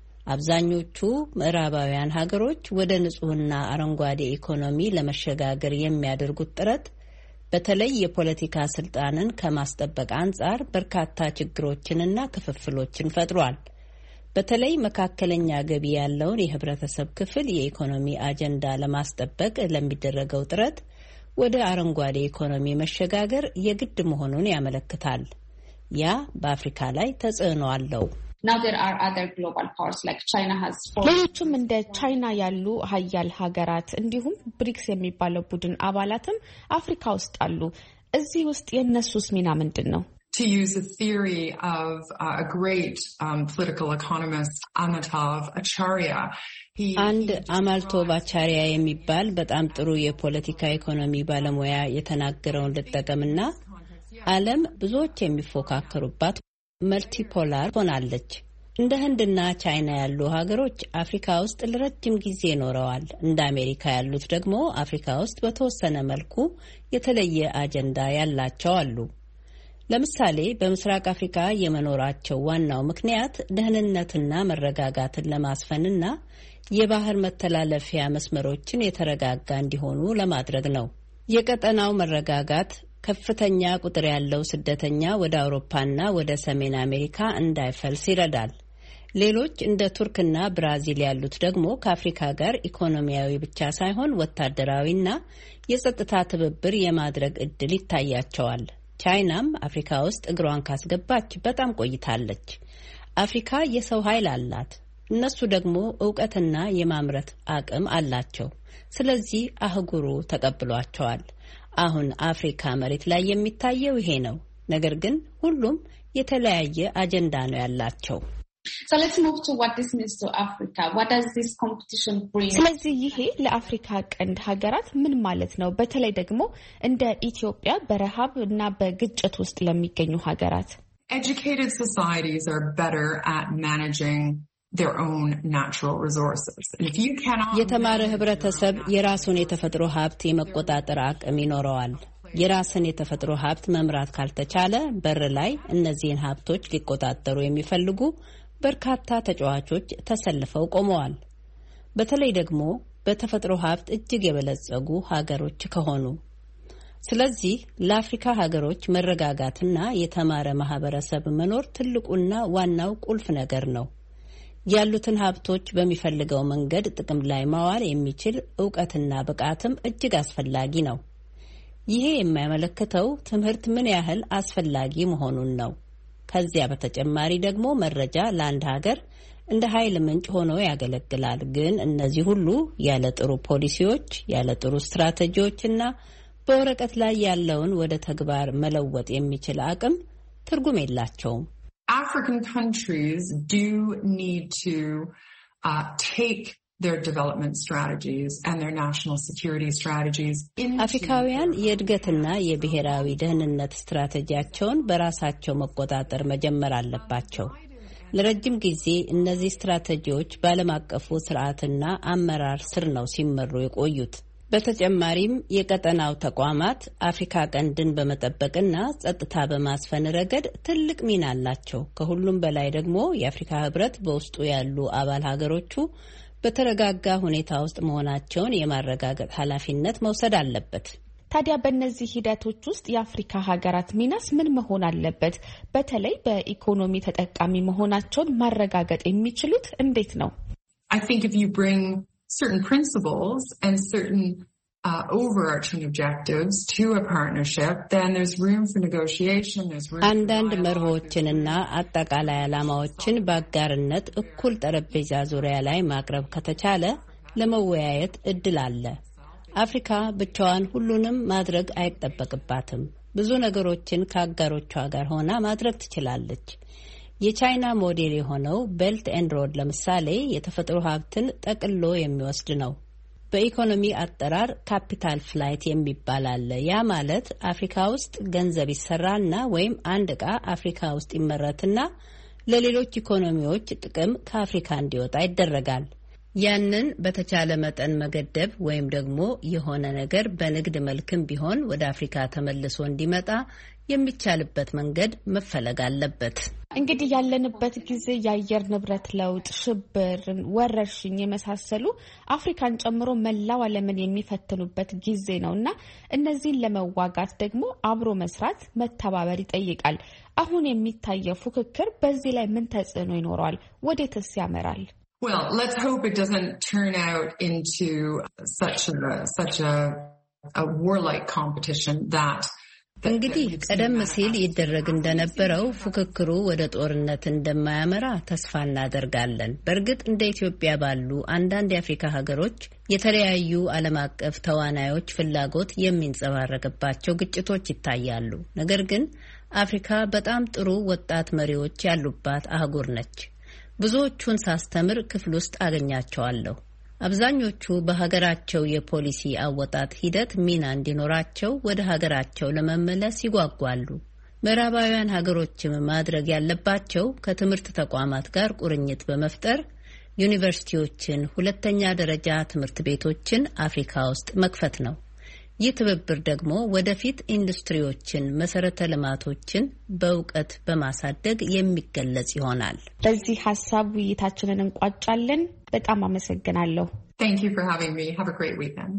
አብዛኞቹ ምዕራባውያን ሀገሮች ወደ ንጹህና አረንጓዴ ኢኮኖሚ ለመሸጋገር የሚያደርጉት ጥረት በተለይ የፖለቲካ ስልጣንን ከማስጠበቅ አንጻር በርካታ ችግሮችንና ክፍፍሎችን ፈጥሯል። በተለይ መካከለኛ ገቢ ያለውን የህብረተሰብ ክፍል የኢኮኖሚ አጀንዳ ለማስጠበቅ ለሚደረገው ጥረት ወደ አረንጓዴ ኢኮኖሚ መሸጋገር የግድ መሆኑን ያመለክታል። ያ በአፍሪካ ላይ ተጽዕኖ አለው። Now there are other global powers like China has four ሌሎችም እንደ ቻይና ያሉ ሀያል ሀገራት እንዲሁም ብሪክስ የሚባለው ቡድን አባላትም አፍሪካ ውስጥ አሉ። እዚህ ውስጥ የነሱስ ሚና ምንድነው? To use a theory of uh, a great um, political economist, Amartya Acharya. He, አንድ አማልቶቭ አቻሪያ የሚባል በጣም ጥሩ የፖለቲካ ኢኮኖሚ ባለሙያ የተናገረውን ልጠቀምና ዓለም ብዙዎች የሚፎካከሩባት መልቲፖላር ሆናለች። እንደ ህንድና ቻይና ያሉ ሀገሮች አፍሪካ ውስጥ ለረጅም ጊዜ ኖረዋል። እንደ አሜሪካ ያሉት ደግሞ አፍሪካ ውስጥ በተወሰነ መልኩ የተለየ አጀንዳ ያላቸው አሉ። ለምሳሌ በምስራቅ አፍሪካ የመኖራቸው ዋናው ምክንያት ደህንነትና መረጋጋትን ለማስፈንና የባህር መተላለፊያ መስመሮችን የተረጋጋ እንዲሆኑ ለማድረግ ነው። የቀጠናው መረጋጋት ከፍተኛ ቁጥር ያለው ስደተኛ ወደ አውሮፓና ወደ ሰሜን አሜሪካ እንዳይፈልስ ይረዳል። ሌሎች እንደ ቱርክና ብራዚል ያሉት ደግሞ ከአፍሪካ ጋር ኢኮኖሚያዊ ብቻ ሳይሆን ወታደራዊና የጸጥታ ትብብር የማድረግ እድል ይታያቸዋል። ቻይናም አፍሪካ ውስጥ እግሯን ካስገባች በጣም ቆይታለች። አፍሪካ የሰው ኃይል አላት። እነሱ ደግሞ ዕውቀትና የማምረት አቅም አላቸው። ስለዚህ አህጉሩ ተቀብሏቸዋል። አሁን አፍሪካ መሬት ላይ የሚታየው ይሄ ነው። ነገር ግን ሁሉም የተለያየ አጀንዳ ነው ያላቸው። So let's move to what this means to Africa. What does this competition bring? ስለዚህ ይሄ ለአፍሪካ ቀንድ ሀገራት ምን ማለት ነው? በተለይ ደግሞ እንደ ኢትዮጵያ በረሃብ እና በግጭት ውስጥ ለሚገኙ ሀገራት. Educated societies are better at managing their own natural resources. And if you cannot የተማረ ህብረተሰብ የራሱን የተፈጥሮ ሀብት የመቆጣጠር አቅም ይኖረዋል። የራስን የተፈጥሮ ሀብት መምራት ካልተቻለ በር ላይ እነዚህን ሀብቶች ሊቆጣጠሩ የሚፈልጉ በርካታ ተጫዋቾች ተሰልፈው ቆመዋል። በተለይ ደግሞ በተፈጥሮ ሀብት እጅግ የበለጸጉ ሀገሮች ከሆኑ። ስለዚህ ለአፍሪካ ሀገሮች መረጋጋትና የተማረ ማህበረሰብ መኖር ትልቁና ዋናው ቁልፍ ነገር ነው። ያሉትን ሀብቶች በሚፈልገው መንገድ ጥቅም ላይ ማዋል የሚችል ዕውቀትና ብቃትም እጅግ አስፈላጊ ነው። ይሄ የሚያመለክተው ትምህርት ምን ያህል አስፈላጊ መሆኑን ነው። ከዚያ በተጨማሪ ደግሞ መረጃ ለአንድ ሀገር እንደ ኃይል ምንጭ ሆኖ ያገለግላል። ግን እነዚህ ሁሉ ያለ ጥሩ ፖሊሲዎች፣ ያለ ጥሩ ስትራቴጂዎችና በወረቀት ላይ ያለውን ወደ ተግባር መለወጥ የሚችል አቅም ትርጉም የላቸውም። African countries do need to uh, take their development strategies and their national security strategies into አፍሪካውያን የእድገትና የብሔራዊ ደህንነት ስትራቴጂያቸውን በራሳቸው መቆጣጠር መጀመር አለባቸው። ለረጅም ጊዜ እነዚህ ስትራቴጂዎች በዓለም አቀፉ ስርዓትና አመራር ስር ነው ሲመሩ የቆዩት። በተጨማሪም የቀጠናው ተቋማት አፍሪካ ቀንድን በመጠበቅና ጸጥታ በማስፈን ረገድ ትልቅ ሚና አላቸው። ከሁሉም በላይ ደግሞ የአፍሪካ ህብረት በውስጡ ያሉ አባል ሀገሮቹ በተረጋጋ ሁኔታ ውስጥ መሆናቸውን የማረጋገጥ ኃላፊነት መውሰድ አለበት። ታዲያ በእነዚህ ሂደቶች ውስጥ የአፍሪካ ሀገራት ሚናስ ምን መሆን አለበት? በተለይ በኢኮኖሚ ተጠቃሚ መሆናቸውን ማረጋገጥ የሚችሉት እንዴት ነው? I think if you bring certain principles and certain uh, overarching objectives to a partnership, then there's room for negotiation, there's room for አንዳንድ መርሆችንና አጠቃላይ ዓላማዎችን በአጋርነት እኩል ጠረጴዛ ዙሪያ ላይ ማቅረብ ከተቻለ ለመወያየት እድል አለ። አፍሪካ ብቻዋን ሁሉንም ማድረግ አይጠበቅባትም። ብዙ ነገሮችን ከአጋሮቿ ጋር ሆና ማድረግ ትችላለች። የቻይና ሞዴል የሆነው ቤልት ኤንድ ሮድ ለምሳሌ የተፈጥሮ ሀብትን ጠቅሎ የሚወስድ ነው። በኢኮኖሚ አጠራር ካፒታል ፍላይት የሚባል አለ። ያ ማለት አፍሪካ ውስጥ ገንዘብ ይሰራና ወይም አንድ ዕቃ አፍሪካ ውስጥ ይመረትና ለሌሎች ኢኮኖሚዎች ጥቅም ከአፍሪካ እንዲወጣ ይደረጋል። ያንን በተቻለ መጠን መገደብ ወይም ደግሞ የሆነ ነገር በንግድ መልክም ቢሆን ወደ አፍሪካ ተመልሶ እንዲመጣ የሚቻልበት መንገድ መፈለግ አለበት። እንግዲህ ያለንበት ጊዜ የአየር ንብረት ለውጥ፣ ሽብር፣ ወረርሽኝ የመሳሰሉ አፍሪካን ጨምሮ መላው ዓለምን የሚፈትኑበት ጊዜ ነውና እነዚህን ለመዋጋት ደግሞ አብሮ መስራት፣ መተባበር ይጠይቃል። አሁን የሚታየው ፉክክር በዚህ ላይ ምን ተጽዕኖ ይኖረዋል? ወዴትስ ያመራል? Well, let's hope it doesn't turn out into such a such a, a warlike competition that እንግዲህ ቀደም ሲል ይደረግ እንደነበረው ፉክክሩ ወደ ጦርነት እንደማያመራ ተስፋ እናደርጋለን። በእርግጥ እንደ ኢትዮጵያ ባሉ አንዳንድ የአፍሪካ ሀገሮች የተለያዩ ዓለም አቀፍ ተዋናዮች ፍላጎት የሚንጸባረቅባቸው ግጭቶች ይታያሉ። ነገር ግን አፍሪካ በጣም ጥሩ ወጣት መሪዎች ያሉባት አህጉር ነች። ብዙዎቹን ሳስተምር ክፍል ውስጥ አገኛቸዋለሁ። አብዛኞቹ በሀገራቸው የፖሊሲ አወጣጥ ሂደት ሚና እንዲኖራቸው ወደ ሀገራቸው ለመመለስ ይጓጓሉ። ምዕራባውያን ሀገሮችም ማድረግ ያለባቸው ከትምህርት ተቋማት ጋር ቁርኝት በመፍጠር ዩኒቨርሲቲዎችን፣ ሁለተኛ ደረጃ ትምህርት ቤቶችን አፍሪካ ውስጥ መክፈት ነው። ይህ ትብብር ደግሞ ወደፊት ኢንዱስትሪዎችን፣ መሰረተ ልማቶችን በእውቀት በማሳደግ የሚገለጽ ይሆናል። በዚህ ሀሳብ ውይይታችንን እንቋጫለን። በጣም አመሰግናለሁ። Thank you for having me. Have a great weekend.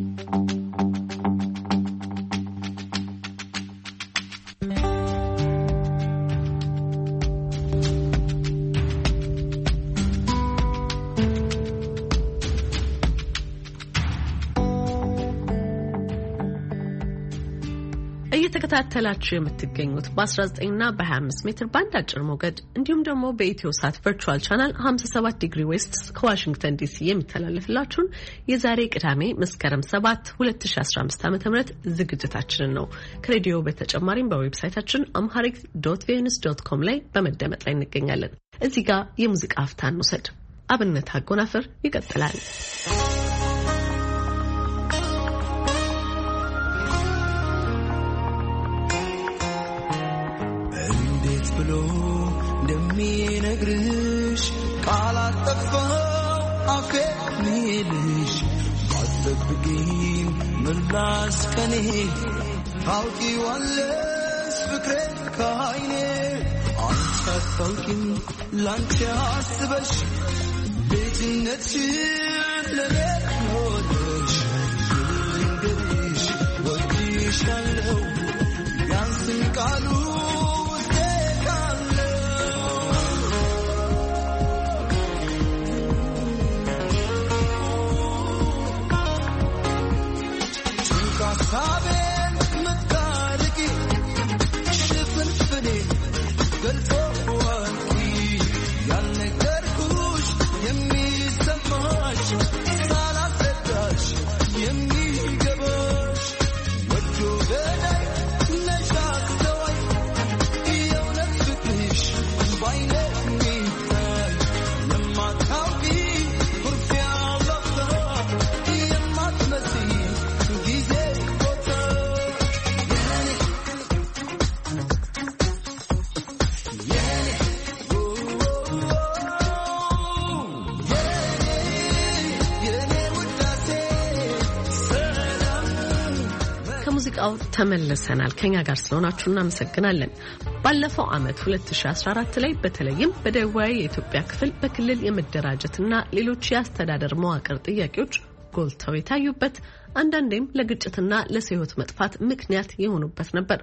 እየተከታተላችሁ የምትገኙት በ19 እና በ25 ሜትር ባንድ አጭር ሞገድ እንዲሁም ደግሞ በኢትዮ ሳት ቨርቹዋል ቻናል ሃምሳ ሰባት ዲግሪ ዌስት ከዋሽንግተን ዲሲ የሚተላለፍላችሁን የዛሬ ቅዳሜ መስከረም ሰባት ሁለት ሺህ አስራ አምስት ዓ.ም ዝግጅታችንን ነው። ከሬዲዮ በተጨማሪም በዌብሳይታችን amharic dot v n s dot com ላይ በመደመጥ ላይ እንገኛለን። እዚህ ጋር የሙዚቃ አፍታን እንውሰድ። አብነት አጎናፍር ይቀጥላል። ብሎ እንደሚነግርሽ ካላጠፋው አፈኒልሽ ባትጠብቂኝ ምላስ ከኔ ታውቂዋለሽ ፍቅሬ ከዓይኔ አንቺ አታውቂም ላንቺ አስበሽ ቤትነትሽን ለኔ ወደሽ ልንገርሽ ወድሻለሁ ያንስን ቃሉ Saben makariki shifnfni galfowaki yalnegarkush yemi samash salafetash yemi gabash wajjo belay nashak sawai yawnak fitish bayne mitay lamma tawbi kurfi Allah yamma tmasi gize ሙዚቃው ተመለሰናል። ከኛ ጋር ስለሆናችሁ እናመሰግናለን። ባለፈው አመት ሁለት ሺህ አስራ አራት ላይ በተለይም በደቡባዊ የኢትዮጵያ ክፍል በክልል የመደራጀትና ሌሎች የአስተዳደር መዋቅር ጥያቄዎች ጎልተው የታዩበት አንዳንዴም ለግጭትና ለሰው ሕይወት መጥፋት ምክንያት የሆኑበት ነበር።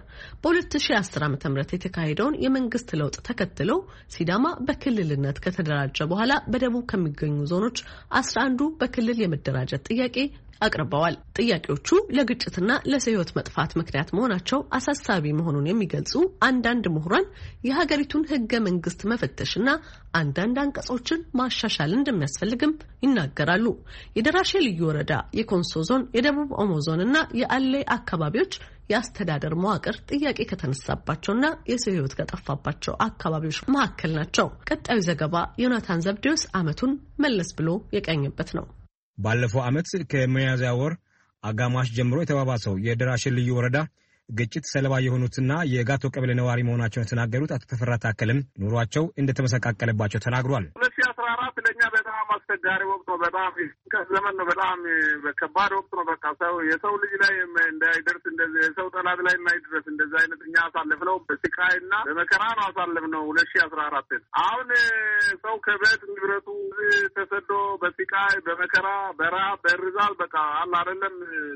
በ2010 ዓ.ም የተካሄደውን የመንግስት ለውጥ ተከትሎ ሲዳማ በክልልነት ከተደራጀ በኋላ በደቡብ ከሚገኙ ዞኖች አስራ አንዱ በክልል የመደራጀት ጥያቄ አቅርበዋል። ጥያቄዎቹ ለግጭትና ለሰው ሕይወት መጥፋት ምክንያት መሆናቸው አሳሳቢ መሆኑን የሚገልጹ አንዳንድ ምሁራን የሀገሪቱን ህገ መንግስት መፈተሽና አንዳንድ አንቀጾችን ማሻሻል እንደሚያስፈልግም ይናገራሉ። የደራሼ ልዩ ወረዳ፣ የኮንሶ ዞን፣ የደቡብ ኦሞ ዞንና የአሌ አካባቢዎች የአስተዳደር መዋቅር ጥያቄ ከተነሳባቸውና የሰው ሕይወት ከጠፋባቸው አካባቢዎች መካከል ናቸው። ቀጣዩ ዘገባ ዮናታን ዘብዴዎስ አመቱን መለስ ብሎ የቀኘበት ነው። ባለፈው አመት ከሚያዝያ ወር አጋማሽ ጀምሮ የተባባሰው የደራሼ ልዩ ወረዳ ግጭት ሰለባ የሆኑትና የጋቶ ቀበሌ ነዋሪ መሆናቸውን የተናገሩት አቶ ተፈራ ታከለም ኑሯቸው እንደተመሰቃቀለባቸው ተናግሯል። ሁለት ሺህ አስራ አራት ለኛ በጣም አስቸጋሪ ወቅት ነው። በጣም ከዘመን ነው። በጣም ከባድ ወቅት ነው። በቃ ሰው የሰው ልጅ ላይ እንዳይደርስ እንደዚህ የሰው ጠላት ላይ እንዳይደርስ እንደዚህ አይነት እኛ አሳልፈነው በስቃይና በመከራ ነው አሳልፈነው ሁለት ሺህ አስራ አራት አሁን ሰው ከቤት ንብረቱ ተሰዶ በስቃይ በመከራ በረሃብ በርዛል በቃ አለ አይደለም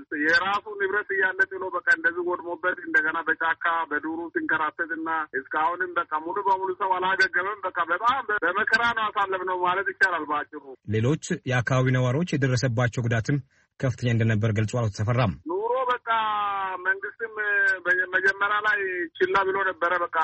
የራሱ ንብረት እያለ ጥሎ በቃ እንደዚህ ወድሞ እንደገና በጫካ በዱሩ ሲንከራተትና እስካሁንም በቃ ሙሉ በሙሉ ሰው አላገገመም። በቃ በጣም በመከራ ነው አሳለፍነው ማለት ይቻላል ባጭሩ። ሌሎች የአካባቢ ነዋሪዎች የደረሰባቸው ጉዳትም ከፍተኛ እንደነበር ገልጿል። ተፈራም ኑሮ በቃ መንግስትም መጀመሪያ ላይ ችላ ብሎ ነበረ። በቃ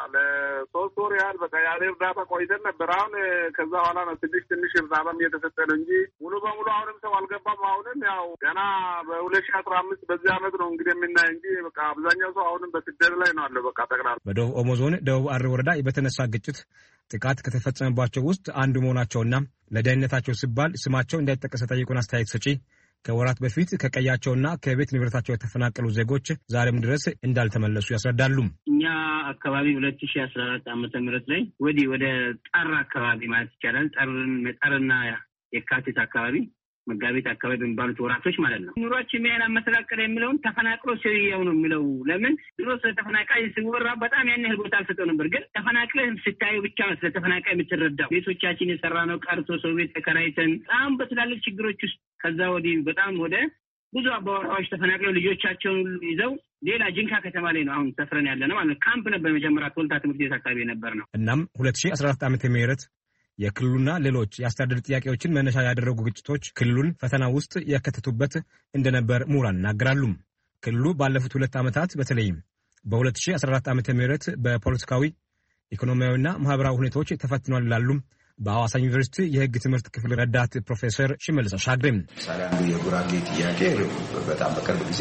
ለሶስት ወር ያህል በቃ ያለ እርዳታ ቆይተን ነበር። አሁን ከዛ በኋላ ነው ትንሽ ትንሽ እርዳታም እየተሰጠ ነው እንጂ ሙሉ በሙሉ አሁንም ሰው አልገባም። አሁንም ያው ገና በሁለት ሺህ አስራ አምስት በዚህ አመት ነው እንግዲህ የምናይ እንጂ በቃ አብዛኛው ሰው አሁንም በስደት ላይ ነው አለው። በቃ ጠቅላላ በደቡብ ኦሞ ዞን ደቡብ አሪ ወረዳ በተነሳ ግጭት ጥቃት ከተፈጸመባቸው ውስጥ አንዱ መሆናቸውና ለደህንነታቸው ሲባል ስማቸው እንዳይጠቀስ ጠይቁን አስተያየት ሰጪ ከወራት በፊት ከቀያቸውና ከቤት ንብረታቸው የተፈናቀሉ ዜጎች ዛሬም ድረስ እንዳልተመለሱ ያስረዳሉ። እኛ አካባቢ ሁለት ሺህ አስራ አራት ዓመተ ምህረት ላይ ወዲህ ወደ ጣራ አካባቢ ማለት ይቻላል ጠርን መጣርና የካቲት አካባቢ መጋቢት አካባቢ በሚባሉት ወራቶች ማለት ነው ኑሯችን ምን ያህል መሰላቀለ የሚለውን ተፈናቅሎ ሰውየው ነው የሚለው። ለምን ድሮ ስለተፈናቃይ ሲወራ በጣም ያን ያህል ቦታ አልሰጠው ነበር። ግን ተፈናቅለን ስታዩ ብቻ ነው ስለተፈናቃይ የምትረዳው። ቤቶቻችን የሰራ ነው ቀርቶ ሰው ቤት ተከራይተን በጣም በትላልቅ ችግሮች ውስጥ ከዛ ወዲህ በጣም ወደ ብዙ አባወራዎች ተፈናቅለው ልጆቻቸውን ይዘው ሌላ ጅንካ ከተማ ላይ ነው አሁን ሰፍረን ያለ ነው ማለት ካምፕ ነበር መጀመሪያ ቶልታ ትምህርት ቤት አካባቢ ነበር ነው። እናም ሁለት ሺህ አስራ አራት ዓመተ ምህረት የክልሉና ሌሎች የአስተዳደር ጥያቄዎችን መነሻ ያደረጉ ግጭቶች ክልሉን ፈተና ውስጥ ያከተቱበት እንደነበር ምሁራን ይናገራሉ። ክልሉ ባለፉት ሁለት ዓመታት በተለይም በሁለት ሺህ አስራ አራት ዓመተ ምህረት በፖለቲካዊ ኢኮኖሚያዊና ማህበራዊ ሁኔታዎች ተፈትኗል ይላሉ በሐዋሳ ዩኒቨርሲቲ የሕግ ትምህርት ክፍል ረዳት ፕሮፌሰር ሽመልስ አሻግሬም። አንዱ የጉራጌ ጥያቄ በጣም በቅርብ ጊዜ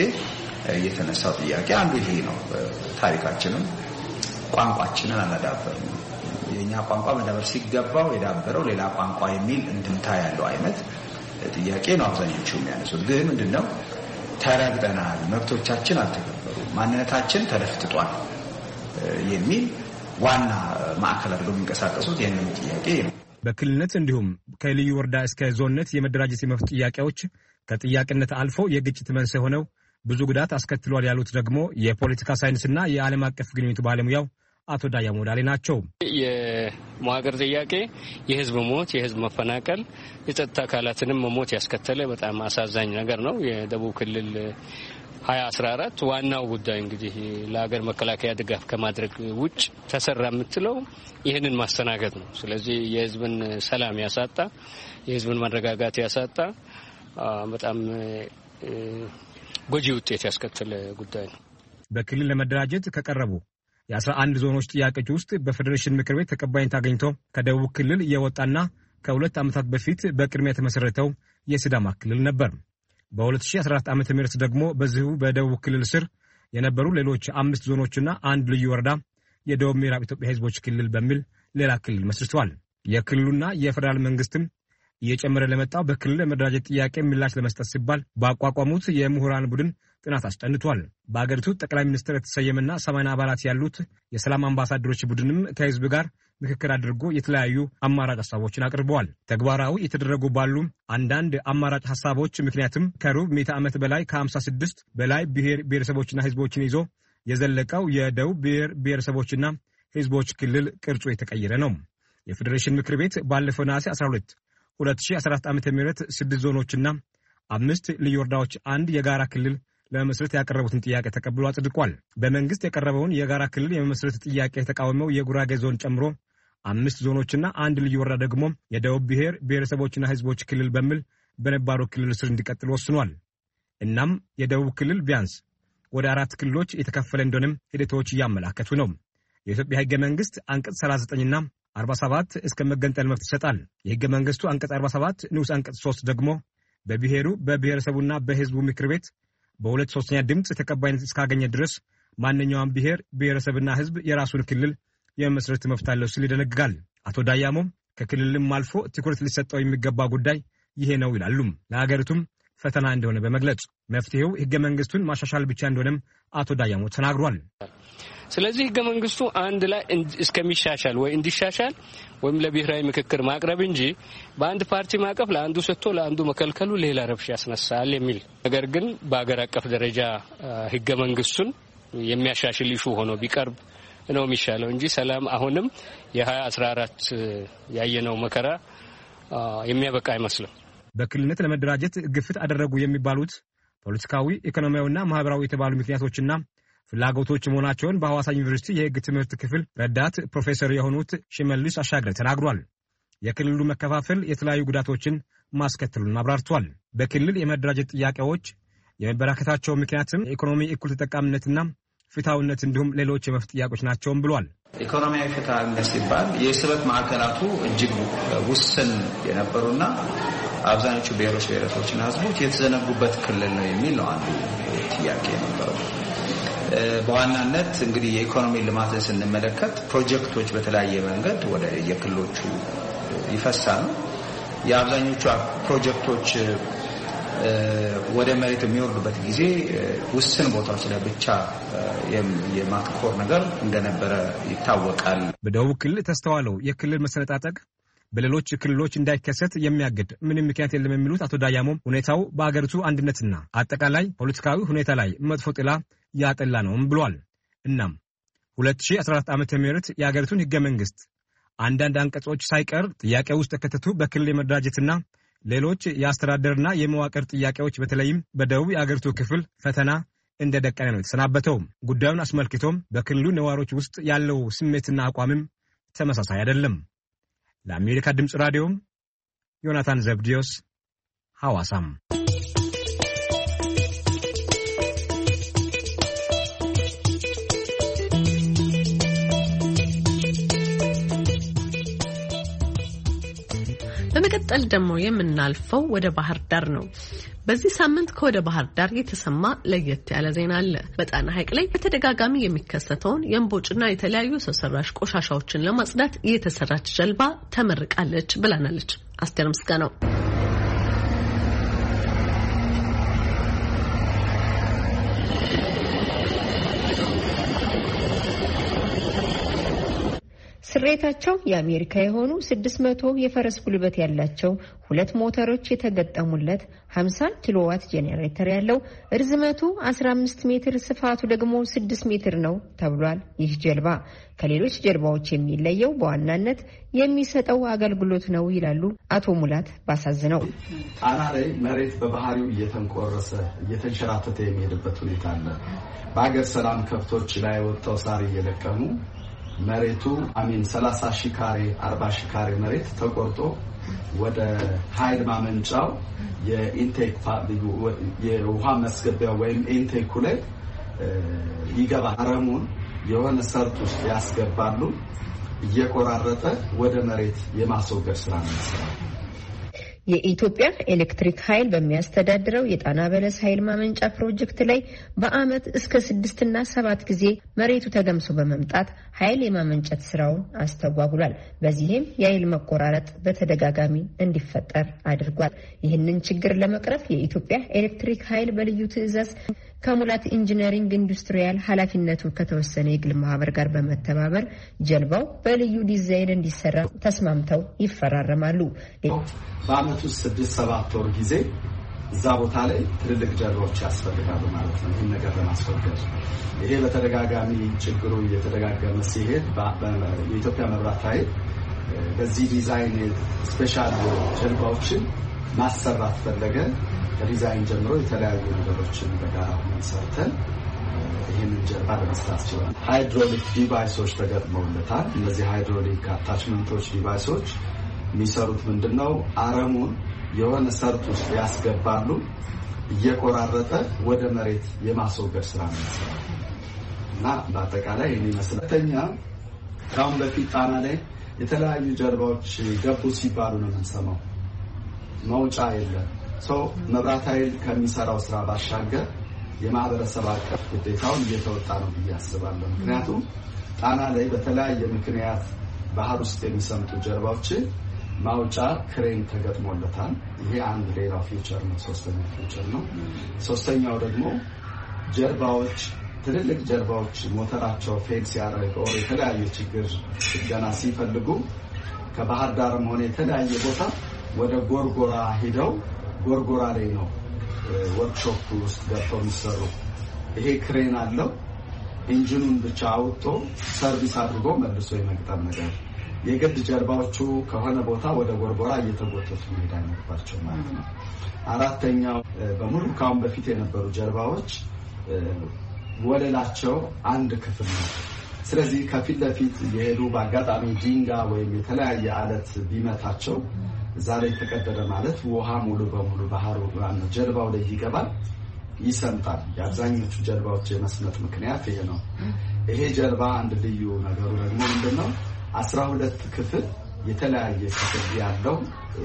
የተነሳው ጥያቄ አንዱ ይሄ ነው። ታሪካችንን ቋንቋችንን አላዳበርንም። የኛ ቋንቋ መዳበር ሲገባው የዳበረው ሌላ ቋንቋ የሚል እንድምታ ያለው አይነት ጥያቄ ነው አብዛኞቹ የሚያነሱት። ግን ምንድነው ተረግጠናል፣ መብቶቻችን አልተከበሩ፣ ማንነታችን ተደፍጥጧል የሚል ዋና ማዕከል አድርገው የሚንቀሳቀሱት ይህንን ጥያቄ ነው። በክልልነት እንዲሁም ከልዩ ወረዳ እስከ ዞንነት የመደራጀት የመብት ጥያቄዎች ከጥያቄነት አልፎ የግጭት መንስኤ ሆነው ብዙ ጉዳት አስከትሏል ያሉት ደግሞ የፖለቲካ ሳይንስና የዓለም አቀፍ ግንኙነት ባለሙያው አቶ ዳያሞ ዳሌ ናቸው። የመዋቅር ጥያቄ የህዝብ ሞት፣ የህዝብ መፈናቀል፣ የጸጥታ አካላትንም መሞት ያስከተለ በጣም አሳዛኝ ነገር ነው። የደቡብ ክልል ሀያ አስራ አራት ዋናው ጉዳይ እንግዲህ ለሀገር መከላከያ ድጋፍ ከማድረግ ውጭ ተሰራ የምትለው ይህንን ማስተናገድ ነው። ስለዚህ የህዝብን ሰላም ያሳጣ፣ የህዝብን መረጋጋት ያሳጣ በጣም ጎጂ ውጤት ያስከተለ ጉዳይ ነው። በክልል ለመደራጀት ከቀረቡ የአስራ አንድ ዞኖች ጥያቄዎች ውስጥ በፌዴሬሽን ምክር ቤት ተቀባይነት አግኝቶ ከደቡብ ክልል የወጣና ከሁለት ዓመታት በፊት በቅድሚያ የተመሰረተው የሲዳማ ክልል ነበር። በ2014 ዓመተ ምህረት ደግሞ በዚሁ በደቡብ ክልል ስር የነበሩ ሌሎች አምስት ዞኖችና አንድ ልዩ ወረዳ የደቡብ ምዕራብ ኢትዮጵያ ህዝቦች ክልል በሚል ሌላ ክልል መስርተዋል። የክልሉና የፌደራል መንግስትም እየጨመረ ለመጣው በክልል ለመደራጀት ጥያቄ ምላሽ ለመስጠት ሲባል ባቋቋሙት የምሁራን ቡድን ጥናት አስጠንቷል። በአገሪቱ ጠቅላይ ሚኒስትር የተሰየመና ሰማንያ አባላት ያሉት የሰላም አምባሳደሮች ቡድንም ከህዝብ ጋር ምክክር አድርጎ የተለያዩ አማራጭ ሀሳቦችን አቅርበዋል። ተግባራዊ የተደረጉ ባሉ አንዳንድ አማራጭ ሀሳቦች ምክንያትም ከሩብ ምዕተ ዓመት በላይ ከሀምሳ ስድስት በላይ ብሔር ብሔረሰቦችና ህዝቦችን ይዞ የዘለቀው የደቡብ ብሔር ብሔረሰቦችና ህዝቦች ክልል ቅርጹ የተቀየረ ነው። የፌዴሬሽን ምክር ቤት ባለፈው ነሐሴ አስራ ሁለት ሁለት ሺህ አስራ አራት ዓመተ ምህረት ስድስት ዞኖችና አምስት ልዩ ወረዳዎች አንድ የጋራ ክልል ለመመስረት ያቀረቡትን ጥያቄ ተቀብሎ አጽድቋል። በመንግስት የቀረበውን የጋራ ክልል የመመስረት ጥያቄ የተቃወመው የጉራጌ ዞን ጨምሮ አምስት ዞኖችና አንድ ልዩ ወረዳ ደግሞ የደቡብ ብሔር ብሔረሰቦችና ህዝቦች ክልል በሚል በነባሩ ክልል ስር እንዲቀጥል ወስኗል። እናም የደቡብ ክልል ቢያንስ ወደ አራት ክልሎች የተከፈለ እንደሆነም ሂደቶች እያመላከቱ ነው። የኢትዮጵያ ህገ መንግስት አንቀጽ ሰላሳ ዘጠኝና አርባ ሰባት እስከ መገንጠል መብት ይሰጣል። የህገ መንግስቱ አንቀጽ አርባ ሰባት ንዑስ አንቀጽ ሶስት ደግሞ በብሔሩ በብሔረሰቡና በህዝቡ ምክር ቤት በሁለት ሶስተኛ ድምፅ ተቀባይነት እስካገኘ ድረስ ማንኛውም ብሔር ብሔረሰብና ህዝብ የራሱን ክልል የመመስረት መብት አለው ሲል ይደነግጋል። አቶ ዳያሞ ከክልልም አልፎ ትኩረት ሊሰጠው የሚገባ ጉዳይ ይሄ ነው ይላሉ። ለሀገሪቱም ፈተና እንደሆነ በመግለጽ መፍትሄው ህገ መንግስቱን ማሻሻል ብቻ እንደሆነም አቶ ዳያሞ ተናግሯል። ስለዚህ ህገ መንግስቱ አንድ ላይ እስከሚሻሻል ወይ እንዲሻሻል ወይም ለብሔራዊ ምክክር ማቅረብ እንጂ በአንድ ፓርቲ ማቀፍ ለአንዱ ሰጥቶ ለአንዱ መከልከሉ ሌላ ረብሻ ያስነሳል የሚል ነገር ግን በአገር አቀፍ ደረጃ ህገ መንግስቱን የሚያሻሽል ኢሹ ሆኖ ቢቀርብ ነው የሚሻለው እንጂ ሰላም አሁንም የሀያ አስራ አራት ያየነው መከራ የሚያበቃ አይመስልም። በክልልነት ለመደራጀት ግፍት አደረጉ የሚባሉት ፖለቲካዊ፣ ኢኮኖሚያዊና ማህበራዊ የተባሉ ምክንያቶችና ፍላጎቶች መሆናቸውን በሐዋሳ ዩኒቨርሲቲ የህግ ትምህርት ክፍል ረዳት ፕሮፌሰር የሆኑት ሽመልስ አሻግረ ተናግሯል። የክልሉ መከፋፈል የተለያዩ ጉዳቶችን ማስከተሉን አብራርቷል። በክልል የመደራጀት ጥያቄዎች የመበራከታቸው ምክንያትም የኢኮኖሚ እኩል ተጠቃሚነትና ፍትሃዊነት እንዲሁም ሌሎች የመፍት ጥያቄዎች ናቸውም ብሏል። ኢኮኖሚያዊ ፍትሃዊነት ሲባል የስበት ማዕከላቱ እጅግ ውስን የነበሩና አብዛኞቹ ብሔሮች ብሔረሰቦችና ህዝቦች የተዘነጉበት ክልል ነው የሚል ነው አንዱ ጥያቄ የነበረው። በዋናነት እንግዲህ የኢኮኖሚ ልማትን ስንመለከት ፕሮጀክቶች በተለያየ መንገድ ወደ የክልሎቹ ይፈሳሉ። የአብዛኞቹ ፕሮጀክቶች ወደ መሬት የሚወርዱበት ጊዜ ውስን ቦታዎች ላይ ብቻ የማትኮር ነገር እንደነበረ ይታወቃል። በደቡብ ክልል ተስተዋለው የክልል መሰነጣጠቅ በሌሎች ክልሎች እንዳይከሰት የሚያግድ ምንም ምክንያት የለም የሚሉት አቶ ዳያሞ ሁኔታው በአገሪቱ አንድነትና አጠቃላይ ፖለቲካዊ ሁኔታ ላይ መጥፎ ጥላ ያጠላ ነውም ብሏል። እናም ሁለት ሺህ አስራ አራት ዓመተ ምህረት የአገሪቱን ህገ መንግስት አንዳንድ አንቀጾች ሳይቀር ጥያቄ ውስጥ ተከተቱ በክልል የመደራጀትና ሌሎች የአስተዳደርና የመዋቅር ጥያቄዎች በተለይም በደቡብ የአገሪቱ ክፍል ፈተና እንደደቀነ ነው የተሰናበተው። ጉዳዩን አስመልክቶም በክልሉ ነዋሪዎች ውስጥ ያለው ስሜትና አቋምም ተመሳሳይ አይደለም። ለአሜሪካ ድምፅ ራዲዮ ዮናታን ዘብዲዮስ ሐዋሳም። በመቀጠል ደግሞ የምናልፈው ወደ ባህር ዳር ነው። በዚህ ሳምንት ከወደ ባህር ዳር የተሰማ ለየት ያለ ዜና አለ። በጣና ሐይቅ ላይ በተደጋጋሚ የሚከሰተውን የእምቦጭና የተለያዩ ሰው ሰራሽ ቆሻሻዎችን ለማጽዳት እየተሰራች ጀልባ ተመርቃለች ብላናለች አስቴር ምስጋናው። ስሬታቸው የአሜሪካ የሆኑ ስድስት መቶ የፈረስ ጉልበት ያላቸው ሁለት ሞተሮች የተገጠሙለት ሀምሳ ኪሎዋት ጄኔሬተር ያለው ርዝመቱ አስራ አምስት ሜትር ስፋቱ ደግሞ ስድስት ሜትር ነው ተብሏል። ይህ ጀልባ ከሌሎች ጀልባዎች የሚለየው በዋናነት የሚሰጠው አገልግሎት ነው ይላሉ አቶ ሙላት ባሳዝነው። ጣና ላይ መሬት በባህሪው እየተንቆረሰ እየተንሸራተተ የሚሄድበት ሁኔታ አለ። በአገር ሰላም ከብቶች ላይ ወጣው ሳር እየለቀሙ መሬቱ አሚን ሰላሳ ሺህ ካሬ አርባ ሺህ ካሬ መሬት ተቆርጦ ወደ ኃይል ማመንጫው የኢንቴክ የውሃ መስገቢያ ወይም ኢንቴኩ ላይ ይገባል። አረሙን የሆነ ሰርጥ ውስጥ ያስገባሉ። እየቆራረጠ ወደ መሬት የማስወገድ ስራ ነው የሚሰራው። የኢትዮጵያ ኤሌክትሪክ ኃይል በሚያስተዳድረው የጣና በለስ ኃይል ማመንጫ ፕሮጀክት ላይ በአመት እስከ ስድስት እና ሰባት ጊዜ መሬቱ ተገምሶ በመምጣት ኃይል የማመንጨት ስራውን አስተጓጉሏል። በዚህም የኃይል መቆራረጥ በተደጋጋሚ እንዲፈጠር አድርጓል። ይህንን ችግር ለመቅረፍ የኢትዮጵያ ኤሌክትሪክ ኃይል በልዩ ትዕዛዝ ከሙላት ኢንጂነሪንግ ኢንዱስትሪያል ኃላፊነቱ ከተወሰነ የግል ማህበር ጋር በመተባበር ጀልባው በልዩ ዲዛይን እንዲሰራ ተስማምተው ይፈራረማሉ። በአመቱ ስድስት ሰባት ወር ጊዜ እዛ ቦታ ላይ ትልልቅ ጀልባዎች ያስፈልጋሉ ማለት ነው። ይህን ነገር ለማስወገድ ይሄ በተደጋጋሚ ችግሩ እየተደጋገመ ሲሄድ የኢትዮጵያ መብራት ኃይል በዚህ ዲዛይን ስፔሻል ጀልባዎችን ማሰራት ፈለገ። ከዲዛይን ጀምሮ የተለያዩ ነገሮችን በጋራ ሰርተን ይህንን ጀልባ ለመስራት ችሏል። ሃይድሮሊክ ዲቫይሶች ተገጥመውለታል። እነዚህ ሃይድሮሊክ አታችመንቶች ዲቫይሶች የሚሰሩት ምንድነው? አረሙን የሆነ ሰርጥ ውስጥ ያስገባሉ። እየቆራረጠ ወደ መሬት የማስወገድ ስራ ነው እና በአጠቃላይ ይህን ይመስላል። ሁለተኛ ከአሁን በፊት ጣና ላይ የተለያዩ ጀልባዎች ገቡ ሲባሉ ነው የምንሰማው። መውጫ የለም። ሰው መብራት ኃይል ከሚሰራው ስራ ባሻገር የማህበረሰብ አቀፍ ግዴታውን እየተወጣ ነው ብዬ አስባለሁ። ምክንያቱም ጣና ላይ በተለያየ ምክንያት ባህር ውስጥ የሚሰምጡ ጀልባዎች ማውጫ ክሬን ተገጥሞለታል። ይሄ አንድ ሌላው ፊውቸር ነው። ሶስተኛው ፊውቸር ነው። ሶስተኛው ደግሞ ጀልባዎች ትልልቅ ጀልባዎች ሞተራቸው ፌል ሲያደርግ ኦር የተለያየ ችግር ገና ሲፈልጉ ከባህር ዳርም ሆነ የተለያየ ቦታ ወደ ጎርጎራ ሄደው ጎርጎራ ላይ ነው ወርክሾፕ ውስጥ ገብተው የሚሰሩ። ይሄ ክሬን አለው። ኢንጂኑን ብቻ አውጥቶ ሰርቪስ አድርጎ መልሶ የመግጠም ነገር። የግድ ጀልባዎቹ ከሆነ ቦታ ወደ ጎርጎራ እየተጎተቱ መሄድ አይኖርባቸው ማለት ነው። አራተኛው በሙሉ ካሁን በፊት የነበሩ ጀልባዎች ወለላቸው አንድ ክፍል ነው። ስለዚህ ከፊት ለፊት የሄዱ በአጋጣሚ ድንጋይ ወይም የተለያየ አለት ቢመታቸው እዛ ላይ ተቀደደ ማለት ውሃ ሙሉ በሙሉ ባህሩ ነው ጀልባው ላይ ይገባል፣ ይሰምጣል። የአብዛኞቹ ጀልባዎች የመስመጥ ምክንያት ይሄ ነው። ይሄ ጀልባ አንድ ልዩ ነገሩ ደግሞ ምንድነው? አስራ ሁለት ክፍል የተለያየ ክፍል ያለው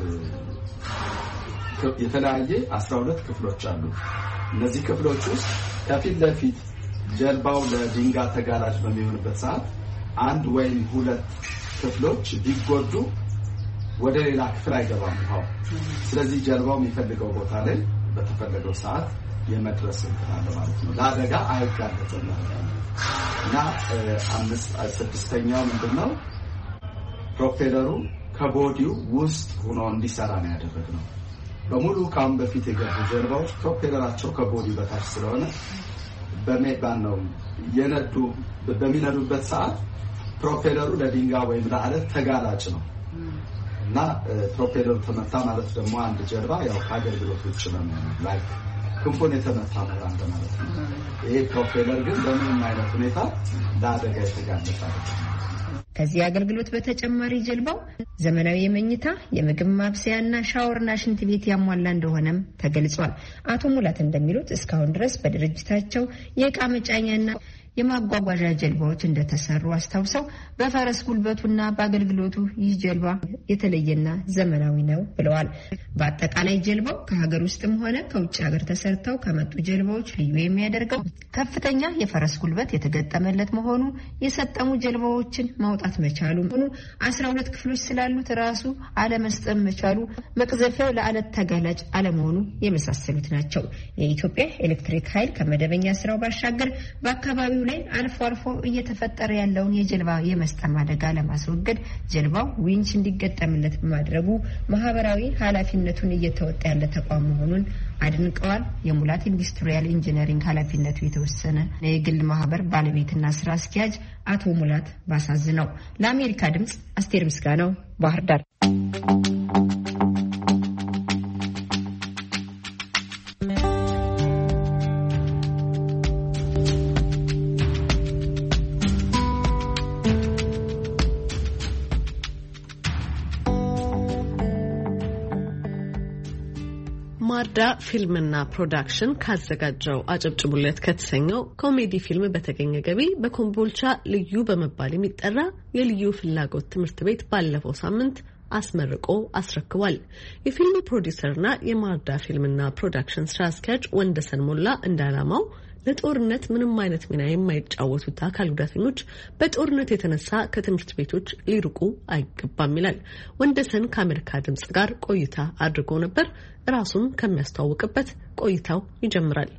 የተለያየ አስራ ሁለት ክፍሎች አሉ። እነዚህ ክፍሎች ውስጥ ከፊት ለፊት ጀልባው ለድንጋይ ተጋላጭ በሚሆንበት ሰዓት አንድ ወይም ሁለት ክፍሎች ቢጎዱ ወደ ሌላ ክፍል አይገባም ውሃው። ስለዚህ ጀልባው የሚፈልገው ቦታ ላይ በተፈለገው ሰዓት የመድረስ እንትን ማለት ነው። ለአደጋ አይጋለጥም እና አምስት ስድስተኛው ምንድነው? ፕሮፔለሩ ከቦዲው ውስጥ ሆኖ እንዲሰራ ነው ያደረግነው። በሙሉ ካሁን በፊት የገቡ ጀልባዎች ፕሮፔለራቸው ከቦዲ በታች ስለሆነ በሜባን ነው የነዱ በሚነዱበት ሰዓት ፕሮፔለሩ ለድንጋይ ወይም ለአለት ተጋላጭ ነው እና ፕሮፔለሩ ተመታ ማለት ደግሞ አንድ ጀልባ ያው ከአገልግሎት ውጭ ነው ላይ ክንፉን የተመታ ነው አንተ ማለት ነው። ይሄ ፕሮፔለር ግን በምንም አይነት ሁኔታ ለአደጋ የተጋለጠ አይደለም። ከዚህ አገልግሎት በተጨማሪ ጀልባው ዘመናዊ የመኝታ የምግብ ማብሰያና ሻወርና ሽንት ቤት ያሟላ እንደሆነም ተገልጿል። አቶ ሙላት እንደሚሉት እስካሁን ድረስ በድርጅታቸው የዕቃ መጫኛና የማጓጓዣ ጀልባዎች እንደተሰሩ አስታውሰው በፈረስ ጉልበቱና በአገልግሎቱ ይህ ጀልባ የተለየና ዘመናዊ ነው ብለዋል። በአጠቃላይ ጀልባው ከሀገር ውስጥም ሆነ ከውጭ ሀገር ተሰርተው ከመጡ ጀልባዎች ልዩ የሚያደርገው ከፍተኛ የፈረስ ጉልበት የተገጠመለት መሆኑ፣ የሰጠሙ ጀልባዎችን ማውጣት መቻሉ፣ አስራ ሁለት ክፍሎች ስላሉት ራሱ አለመስጠም መቻሉ፣ መቅዘፊያው ለአለት ተጋላጭ አለመሆኑ የመሳሰሉት ናቸው። የኢትዮጵያ ኤሌክትሪክ ኃይል ከመደበኛ ስራው ባሻገር በአካባቢው ላይ አልፎ አልፎ እየተፈጠረ ያለውን የጀልባ የመስጠም አደጋ ለማስወገድ ጀልባው ዊንች እንዲገጠምለት በማድረጉ ማህበራዊ ኃላፊነቱን እየተወጣ ያለ ተቋም መሆኑን አድንቀዋል። የሙላት ኢንዱስትሪያል ኢንጂነሪንግ ኃላፊነቱ የተወሰነ የግል ማህበር ባለቤትና ስራ አስኪያጅ አቶ ሙላት ባሳዝነው ለአሜሪካ ድምጽ አስቴር ምስጋናው ባህር ዳር። ማርዳ ፊልምና ፕሮዳክሽን ካዘጋጀው አጨብጭቡለት ከተሰኘው ኮሜዲ ፊልም በተገኘ ገቢ በኮምቦልቻ ልዩ በመባል የሚጠራ የልዩ ፍላጎት ትምህርት ቤት ባለፈው ሳምንት አስመርቆ አስረክቧል። የፊልሙ ፕሮዲውሰርና የማርዳ ፊልምና ፕሮዳክሽን ስራ አስኪያጅ ወንደሰን ሞላ እንዳላማው ለጦርነት ምንም አይነት ሚና የማይጫወቱት አካል ጉዳተኞች በጦርነት የተነሳ ከትምህርት ቤቶች ሊርቁ አይገባም ይላል። ወንደሰን ከአሜሪካ ድምጽ ጋር ቆይታ አድርጎ ነበር። ራሱን ከሚያስተዋውቅበት ቆይታው ይጀምራል።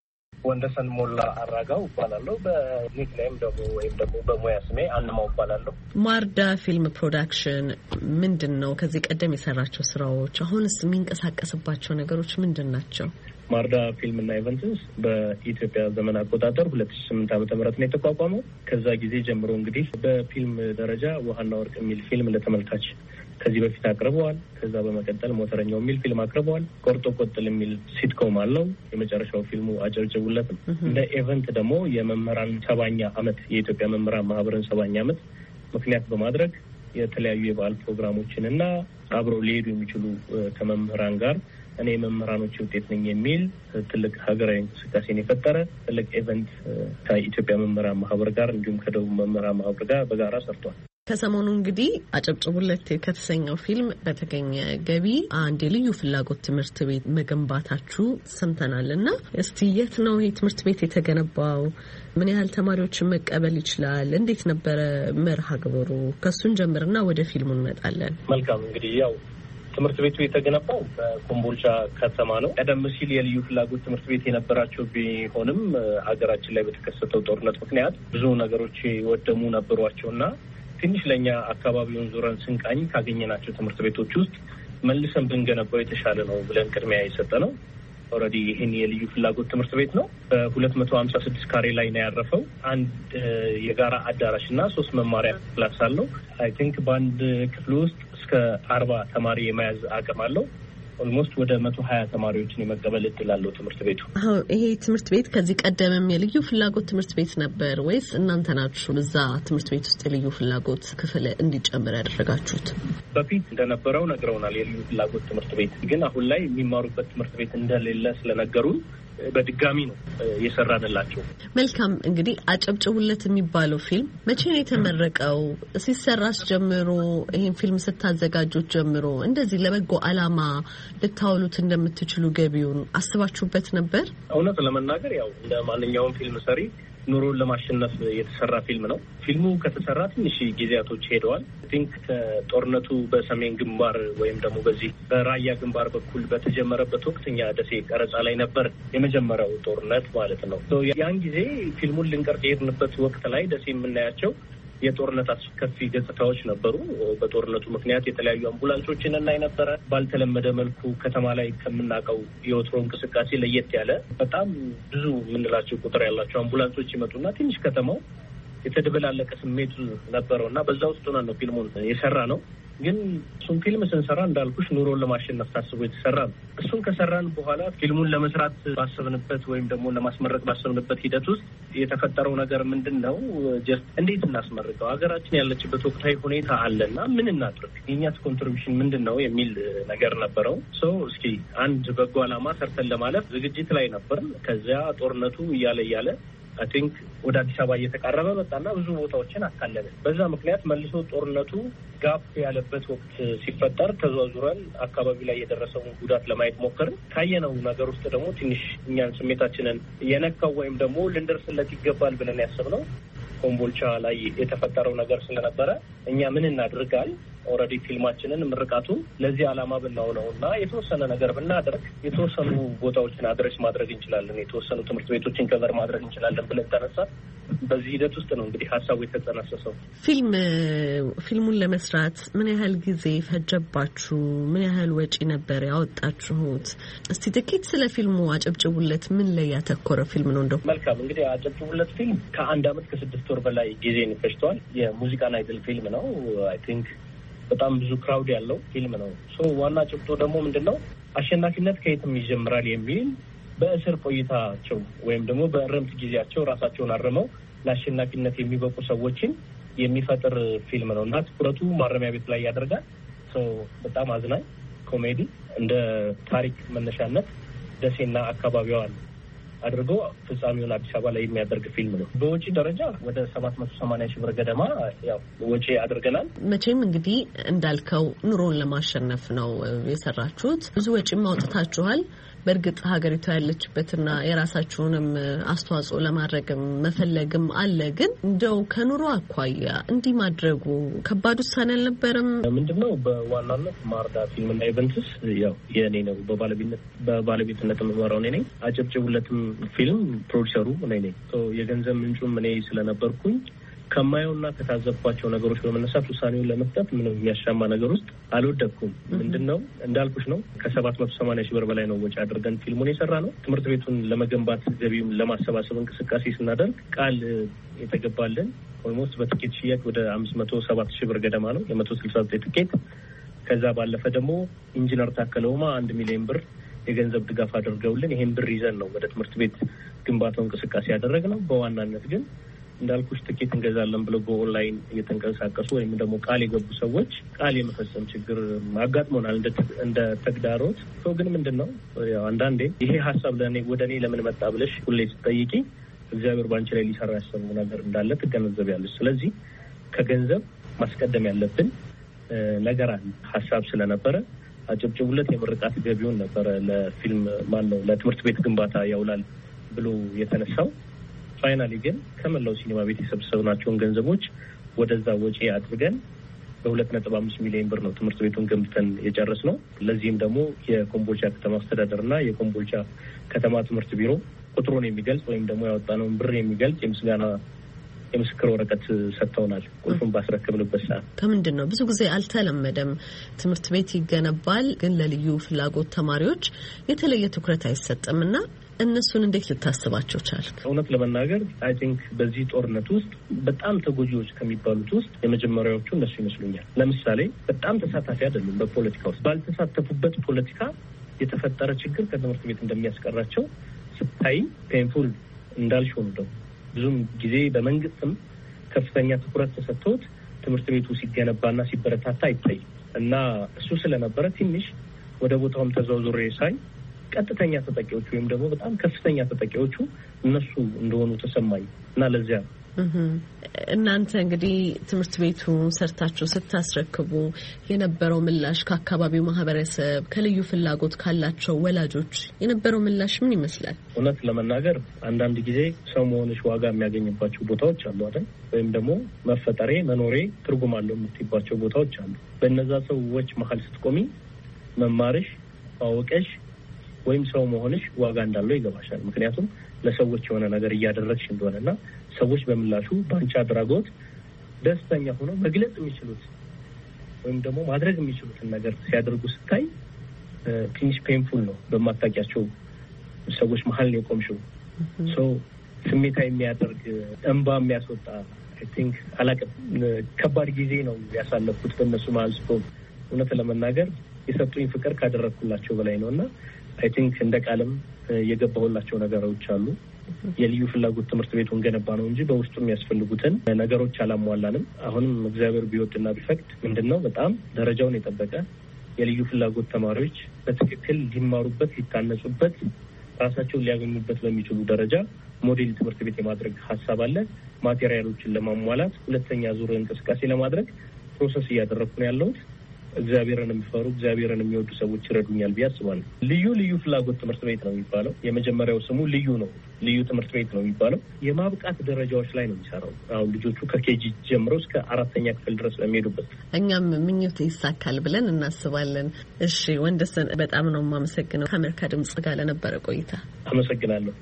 ወንደሰን ሞላ አራጋው እባላለሁ። በኒክኔም ደግሞ ወይም ደግሞ በሙያ ስሜ አንማው እባላለሁ። ማርዳ ፊልም ፕሮዳክሽን ምንድን ነው? ከዚህ ቀደም የሰራቸው ስራዎች፣ አሁንስ የሚንቀሳቀስባቸው ነገሮች ምንድን ናቸው? ማርዳ ፊልም እና ኢቨንትስ በኢትዮጵያ ዘመን አቆጣጠር ሁለት ሺህ ስምንት ዓመተ ምህረት ነው የተቋቋመው። ከዛ ጊዜ ጀምሮ እንግዲህ በፊልም ደረጃ ውሃና ወርቅ የሚል ፊልም ለተመልካች ከዚህ በፊት አቅርበዋል። ከዛ በመቀጠል ሞተረኛው የሚል ፊልም አቅርበዋል። ቆርጦ ቆጥል የሚል ሲትኮም አለው። የመጨረሻው ፊልሙ አጨብጭቡለት ነው። እንደ ኢቨንት ደግሞ የመምህራን ሰባኛ ዓመት የኢትዮጵያ መምህራን ማህበርን ሰባኛ ዓመት ምክንያት በማድረግ የተለያዩ የበዓል ፕሮግራሞችን እና አብረው ሊሄዱ የሚችሉ ከመምህራን ጋር እኔ የመምህራኖች ውጤት ነኝ የሚል ትልቅ ሀገራዊ እንቅስቃሴን የፈጠረ ትልቅ ኢቨንት ከኢትዮጵያ መምህራን ማህበር ጋር እንዲሁም ከደቡብ መምህራን ማህበር ጋር በጋራ ሰርቷል። ከሰሞኑ እንግዲህ አጨብጭቡለት ከተሰኘው ፊልም በተገኘ ገቢ አንድ የልዩ ፍላጎት ትምህርት ቤት መገንባታችሁ ሰምተናል እና እስቲ የት ነው ይህ ትምህርት ቤት የተገነባው? ምን ያህል ተማሪዎችን መቀበል ይችላል? እንዴት ነበረ መርሃ ግብሩ? ከሱን ጀምርና ወደ ፊልሙ እንመጣለን። መልካም እንግዲህ ያው ትምህርት ቤቱ የተገነባው በኮምቦልቻ ከተማ ነው። ቀደም ሲል የልዩ ፍላጎት ትምህርት ቤት የነበራቸው ቢሆንም ሀገራችን ላይ በተከሰተው ጦርነት ምክንያት ብዙ ነገሮች የወደሙ ነበሯቸውና ትንሽ ለኛ አካባቢውን ዙረን ስንቃኝ ካገኘናቸው ትምህርት ቤቶች ውስጥ መልሰን ብንገነባው የተሻለ ነው ብለን ቅድሚያ የሰጠ ነው። ኦልሬዲ ይህን የልዩ ፍላጎት ትምህርት ቤት ነው። በሁለት መቶ ሀምሳ ስድስት ካሬ ላይ ነው ያረፈው። አንድ የጋራ አዳራሽ እና ሶስት መማሪያ ክላስ አለው። አይ ቲንክ በአንድ ክፍል ውስጥ እስከ አርባ ተማሪ የመያዝ አቅም አለው። ኦልሞስት ወደ መቶ ሀያ ተማሪዎችን የመቀበል እድል አለው ትምህርት ቤቱ። አሁን ይሄ ትምህርት ቤት ከዚህ ቀደምም የልዩ ፍላጎት ትምህርት ቤት ነበር ወይስ እናንተ ናችሁ እዛ ትምህርት ቤት ውስጥ የልዩ ፍላጎት ክፍል እንዲጨምር ያደረጋችሁት? በፊት እንደነበረው ነግረውናል የልዩ ፍላጎት ትምህርት ቤት፣ ግን አሁን ላይ የሚማሩበት ትምህርት ቤት እንደሌለ ስለነገሩን በድጋሚ ነው የሰራንላቸው። መልካም እንግዲህ አጨብጭቡለት የሚባለው ፊልም መቼ ነው የተመረቀው? ሲሰራስ ጀምሮ ይሄን ፊልም ስታዘጋጁት ጀምሮ እንደዚህ ለበጎ ዓላማ ልታውሉት እንደምትችሉ ገቢውን አስባችሁበት ነበር? እውነት ለመናገር ያው እንደ ማንኛውም ፊልም ሰሪ ኑሮን ለማሸነፍ የተሰራ ፊልም ነው። ፊልሙ ከተሰራ ትንሽ ጊዜያቶች ሄደዋል። ቲንክ ከጦርነቱ በሰሜን ግንባር ወይም ደግሞ በዚህ በራያ ግንባር በኩል በተጀመረበት ወቅት እኛ ደሴ ቀረጻ ላይ ነበር፣ የመጀመሪያው ጦርነት ማለት ነው። ያን ጊዜ ፊልሙን ልንቀርጽ የሄድንበት ወቅት ላይ ደሴ የምናያቸው የጦርነት አስከፊ ገጽታዎች ነበሩ። በጦርነቱ ምክንያት የተለያዩ አምቡላንሶችን እናይ ነበረ። ባልተለመደ መልኩ ከተማ ላይ ከምናውቀው የወትሮ እንቅስቃሴ ለየት ያለ በጣም ብዙ የምንላቸው ቁጥር ያላቸው አምቡላንሶች ይመጡና ትንሽ ከተማው የተደበላለቀ ስሜት ነበረው እና በዛ ውስጥ ሆነን ነው ፊልሙን የሰራ ነው። ግን እሱን ፊልም ስንሰራ እንዳልኩሽ ኑሮን ለማሸነፍ ታስቦ የተሰራ ነው። እሱን ከሰራን በኋላ ፊልሙን ለመስራት ባሰብንበት ወይም ደግሞ ለማስመረቅ ባሰብንበት ሂደት ውስጥ የተፈጠረው ነገር ምንድን ነው? ጀስት እንዴት እናስመርቀው? ሀገራችን ያለችበት ወቅታዊ ሁኔታ አለና ምን እናድርግ? የእኛስ ኮንትሪቢሽን ምንድን ነው የሚል ነገር ነበረው። ሶ እስኪ አንድ በጎ ዓላማ ሰርተን ለማለፍ ዝግጅት ላይ ነበር። ከዚያ ጦርነቱ እያለ እያለ አይ ቲንክ ወደ አዲስ አበባ እየተቃረበ መጣና ብዙ ቦታዎችን አካለለ። በዛ ምክንያት መልሶ ጦርነቱ ጋፕ ያለበት ወቅት ሲፈጠር ተዟዙረን አካባቢ ላይ የደረሰውን ጉዳት ለማየት ሞከርን። ካየነው ነገር ውስጥ ደግሞ ትንሽ እኛን ስሜታችንን የነካው ወይም ደግሞ ልንደርስለት ይገባል ብለን ያሰብነው ኮምቦልቻ ላይ የተፈጠረው ነገር ስለነበረ እኛ ምን እናድርጋል ኦልሬዲ ፊልማችንን ምርቃቱን ለዚህ ዓላማ ብናውለውና የተወሰነ ነገር ብናደርግ የተወሰኑ ቦታዎችን አድረስ ማድረግ እንችላለን፣ የተወሰኑ ትምህርት ቤቶችን ከቨር ማድረግ እንችላለን ብለን ተነሳ። በዚህ ሂደት ውስጥ ነው እንግዲህ ሀሳቡ የተጠነሰሰው። ፊልም ፊልሙን ለመስራት ምን ያህል ጊዜ ፈጀባችሁ? ምን ያህል ወጪ ነበር ያወጣችሁት? እስቲ ጥቂት ስለ ፊልሙ አጨብጭቡለት። ምን ላይ ያተኮረ ፊልም ነው? እንደው መልካም እንግዲህ አጨብጭቡለት ፊልም ከአንድ አመት ከስድስት ወር በላይ ጊዜን ፈጅቷል። የሙዚቃና አይድል ፊልም ነው። አይ ቲንክ በጣም ብዙ ክራውድ ያለው ፊልም ነው። ሶ ዋና ጭብጦ ደግሞ ምንድነው አሸናፊነት ከየትም ይጀምራል የሚል በእስር ቆይታቸው ወይም ደግሞ በእረምት ጊዜያቸው ራሳቸውን አርመው ለአሸናፊነት የሚበቁ ሰዎችን የሚፈጥር ፊልም ነው እና ትኩረቱ ማረሚያ ቤት ላይ ያደርጋል። ሶ በጣም አዝናኝ ኮሜዲ እንደ ታሪክ መነሻነት ደሴና አካባቢዋን አድርገው ፍጻሜውን አዲስ አበባ ላይ የሚያደርግ ፊልም ነው። በወጪ ደረጃ ወደ ሰባት መቶ ሰማንያ ሺህ ብር ገደማ ያው ወጪ አድርገናል። መቼም እንግዲህ እንዳልከው ኑሮን ለማሸነፍ ነው የሰራችሁት። ብዙ ወጪም አውጥታችኋል። በእርግጥ ሀገሪቷ ያለችበትና የራሳችሁንም አስተዋጽኦ ለማድረግም መፈለግም አለ። ግን እንደው ከኑሮ አኳያ እንዲህ ማድረጉ ከባድ ውሳኔ አልነበረም? ምንድነው በዋናነት ማርዳ ፊልምና ኢቨንትስ ያው የኔ ነው በባለቤትነት በባለቤትነት የምመራው እኔ ነኝ። አጨብጭቡለትም ፊልም ፕሮዲሰሩ እኔ ነኝ። የገንዘብ ምንጩም እኔ ስለነበርኩኝ ከማየውና ከታዘብኳቸው ነገሮች በመነሳት ውሳኔውን ለመስጠት ምንም የሚያሻማ ነገር ውስጥ አልወደኩም። ምንድነው እንዳልኩሽ ነው ከሰባት መቶ ሰማንያ ሺህ ብር በላይ ነው ወጪ አድርገን ፊልሙን የሰራ ነው። ትምህርት ቤቱን ለመገንባት ገቢውን ለማሰባሰብ እንቅስቃሴ ስናደርግ ቃል የተገባልን ኦልሞስት በትኬት ሽያጭ ወደ አምስት መቶ ሰባት ሺህ ብር ገደማ ነው የመቶ ስልሳ ዘጠኝ ትኬት። ከዛ ባለፈ ደግሞ ኢንጂነር ታከለውማ አንድ ሚሊዮን ብር የገንዘብ ድጋፍ አድርገውልን ይሄን ብር ይዘን ነው ወደ ትምህርት ቤት ግንባታው እንቅስቃሴ ያደረግነው። በዋናነት ግን እንዳልኩሽ ትኬት እንገዛለን ብለው በኦንላይን እየተንቀሳቀሱ ወይም ደግሞ ቃል የገቡ ሰዎች ቃል የመፈጸም ችግር አጋጥሞናል እንደ ተግዳሮት። ሰው ግን ምንድነው ያው አንዳንዴ ይሄ ሀሳብ ለኔ ወደ እኔ ለምን መጣ ብለሽ ሁሌ ስትጠይቂ እግዚአብሔር ባንቺ ላይ ሊሰራ ያሰበው ነገር እንዳለ ትገነዘቢያለሽ። ስለዚህ ከገንዘብ ማስቀደም ያለብን ነገር አለ ሀሳብ ስለነበረ አጨብጭቡለት የምርቃት ገቢውን ነበረ ለፊልም ማን ነው ለትምህርት ቤት ግንባታ ያውላል ብሎ የተነሳው። ፋይናሊ ግን ከመላው ሲኒማ ቤት የሰበሰብናቸውን ገንዘቦች ወደዛ ወጪ አድርገን በሁለት ነጥብ አምስት ሚሊዮን ብር ነው ትምህርት ቤቱን ገንብተን የጨረስነው። ለዚህም ደግሞ የኮምቦልቻ ከተማ አስተዳደርና የኮምቦልቻ ከተማ ትምህርት ቢሮ ቁጥሩን የሚገልጽ ወይም ደግሞ ያወጣነውን ብር የሚገልጽ የምስጋና የምስክር ወረቀት ሰጥተውናል ቁልፉን ባስረከብንበት ሰዓት። ከምንድን ነው ብዙ ጊዜ አልተለመደም። ትምህርት ቤት ይገነባል፣ ግን ለልዩ ፍላጎት ተማሪዎች የተለየ ትኩረት አይሰጥምና እነሱን እንዴት ልታስባቸው ቻልክ? እውነት ለመናገር አይ ቲንክ በዚህ ጦርነት ውስጥ በጣም ተጎጂዎች ከሚባሉት ውስጥ የመጀመሪያዎቹ እነሱ ይመስሉኛል። ለምሳሌ በጣም ተሳታፊ አይደሉም በፖለቲካ ውስጥ። ባልተሳተፉበት ፖለቲካ የተፈጠረ ችግር ከትምህርት ቤት እንደሚያስቀራቸው ስታይ ፔንፉል እንዳልሽ ሆኖ ደግሞ ብዙም ጊዜ በመንግስትም ከፍተኛ ትኩረት ተሰጥቶት ትምህርት ቤቱ ሲገነባና ሲበረታታ አይታይም እና እሱ ስለነበረ ትንሽ ወደ ቦታውም ተዘዋውሬ ሳይ ቀጥተኛ ተጠቂዎቹ ወይም ደግሞ በጣም ከፍተኛ ተጠቂዎቹ እነሱ እንደሆኑ ተሰማኝ እና ለዚያ እናንተ እንግዲህ ትምህርት ቤቱ ሰርታችሁ ስታስረክቡ የነበረው ምላሽ ከአካባቢው ማህበረሰብ ከልዩ ፍላጎት ካላቸው ወላጆች የነበረው ምላሽ ምን ይመስላል? እውነት ለመናገር አንዳንድ ጊዜ ሰው መሆንሽ ዋጋ የሚያገኝባቸው ቦታዎች አሉ አይደል? ወይም ደግሞ መፈጠሬ መኖሬ ትርጉም አለው የምትይባቸው ቦታዎች አሉ። በእነዛ ሰዎች መሀል ስትቆሚ መማርሽ ማወቅሽ ወይም ሰው መሆንሽ ዋጋ እንዳለው ይገባሻል። ምክንያቱም ለሰዎች የሆነ ነገር እያደረግሽ እንደሆነና ሰዎች በምላሹ በአንቺ አድራጎት ደስተኛ ሆነው መግለጽ የሚችሉት ወይም ደግሞ ማድረግ የሚችሉትን ነገር ሲያደርጉ ስታይ ትንሽ ፔንፉል ነው። በማታውቂያቸው ሰዎች መሀል ነው የቆምሽው። ሶ ስሜታ የሚያደርግ እንባ የሚያስወጣ አይ ቲንክ አላውቅም ከባድ ጊዜ ነው ያሳለፍኩት በእነሱ መሀል ስቆም። እውነት ለመናገር የሰጡኝ ፍቅር ካደረግኩላቸው በላይ ነው እና አይ ቲንክ እንደ ቃልም የገባሁላቸው ነገሮች አሉ። የልዩ ፍላጎት ትምህርት ቤቱን ገነባ ነው እንጂ በውስጡ የሚያስፈልጉትን ነገሮች አላሟላንም። አሁንም እግዚአብሔር ቢወድና ቢፈቅድ ምንድነው በጣም ደረጃውን የጠበቀ የልዩ ፍላጎት ተማሪዎች በትክክል ሊማሩበት ሊታነጹበት ራሳቸውን ሊያገኙበት በሚችሉ ደረጃ ሞዴል ትምህርት ቤት የማድረግ ሀሳብ አለ። ማቴሪያሎችን ለማሟላት ሁለተኛ ዙር እንቅስቃሴ ለማድረግ ፕሮሰስ እያደረኩ ነው ያለሁት። እግዚአብሔርን የሚፈሩ እግዚአብሔርን የሚወዱ ሰዎች ይረዱኛል ብዬ አስባለሁ። ልዩ ልዩ ፍላጎት ትምህርት ቤት ነው የሚባለው። የመጀመሪያው ስሙ ልዩ ነው፣ ልዩ ትምህርት ቤት ነው የሚባለው። የማብቃት ደረጃዎች ላይ ነው የሚሰራው። አሁን ልጆቹ ከኬጂ ጀምሮ እስከ አራተኛ ክፍል ድረስ በሚሄዱበት እኛም ምኞት ይሳካል ብለን እናስባለን። እሺ ወንደሰን በጣም ነው የማመሰግነው ከአሜሪካ ድምጽ ጋር ለነበረ ቆይታ። አመሰግናለሁ።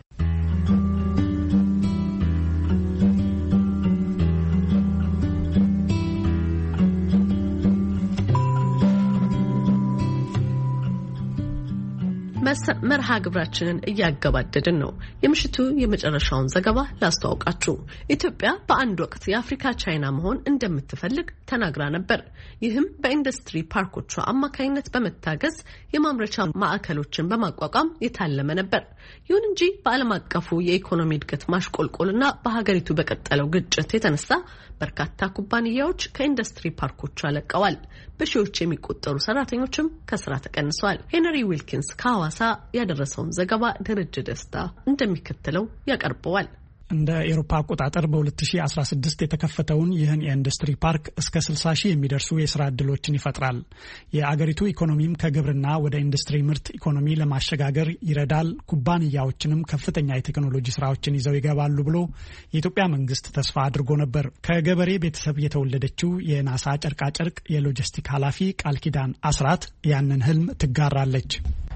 መርሃ ግብራችንን እያገባደድን ነው። የምሽቱ የመጨረሻውን ዘገባ ላስተዋውቃችሁ። ኢትዮጵያ በአንድ ወቅት የአፍሪካ ቻይና መሆን እንደምትፈልግ ተናግራ ነበር። ይህም በኢንዱስትሪ ፓርኮቿ አማካኝነት በመታገዝ የማምረቻ ማዕከሎችን በማቋቋም የታለመ ነበር። ይሁን እንጂ በዓለም አቀፉ የኢኮኖሚ እድገት ማሽቆልቆልና በሀገሪቱ በቀጠለው ግጭት የተነሳ በርካታ ኩባንያዎች ከኢንዱስትሪ ፓርኮቿ ለቀዋል። በሺዎች የሚቆጠሩ ሰራተኞችም ከስራ ተቀንሰዋል። ሄንሪ ዊልኪንስ ከሐዋሳ ያደረሰውን ዘገባ ደረጀ ደስታ እንደሚከተለው ያቀርበዋል። እንደ ኤሮፓ አቆጣጠር በ2016 የተከፈተውን ይህን የኢንዱስትሪ ፓርክ እስከ ስልሳ ሺህ የሚደርሱ የስራ ዕድሎችን ይፈጥራል። የአገሪቱ ኢኮኖሚም ከግብርና ወደ ኢንዱስትሪ ምርት ኢኮኖሚ ለማሸጋገር ይረዳል። ኩባንያዎችንም ከፍተኛ የቴክኖሎጂ ስራዎችን ይዘው ይገባሉ ብሎ የኢትዮጵያ መንግስት ተስፋ አድርጎ ነበር። ከገበሬ ቤተሰብ የተወለደችው የናሳ ጨርቃጨርቅ የሎጂስቲክ ኃላፊ ቃል ኪዳን አስራት ያንን ህልም ትጋራለች።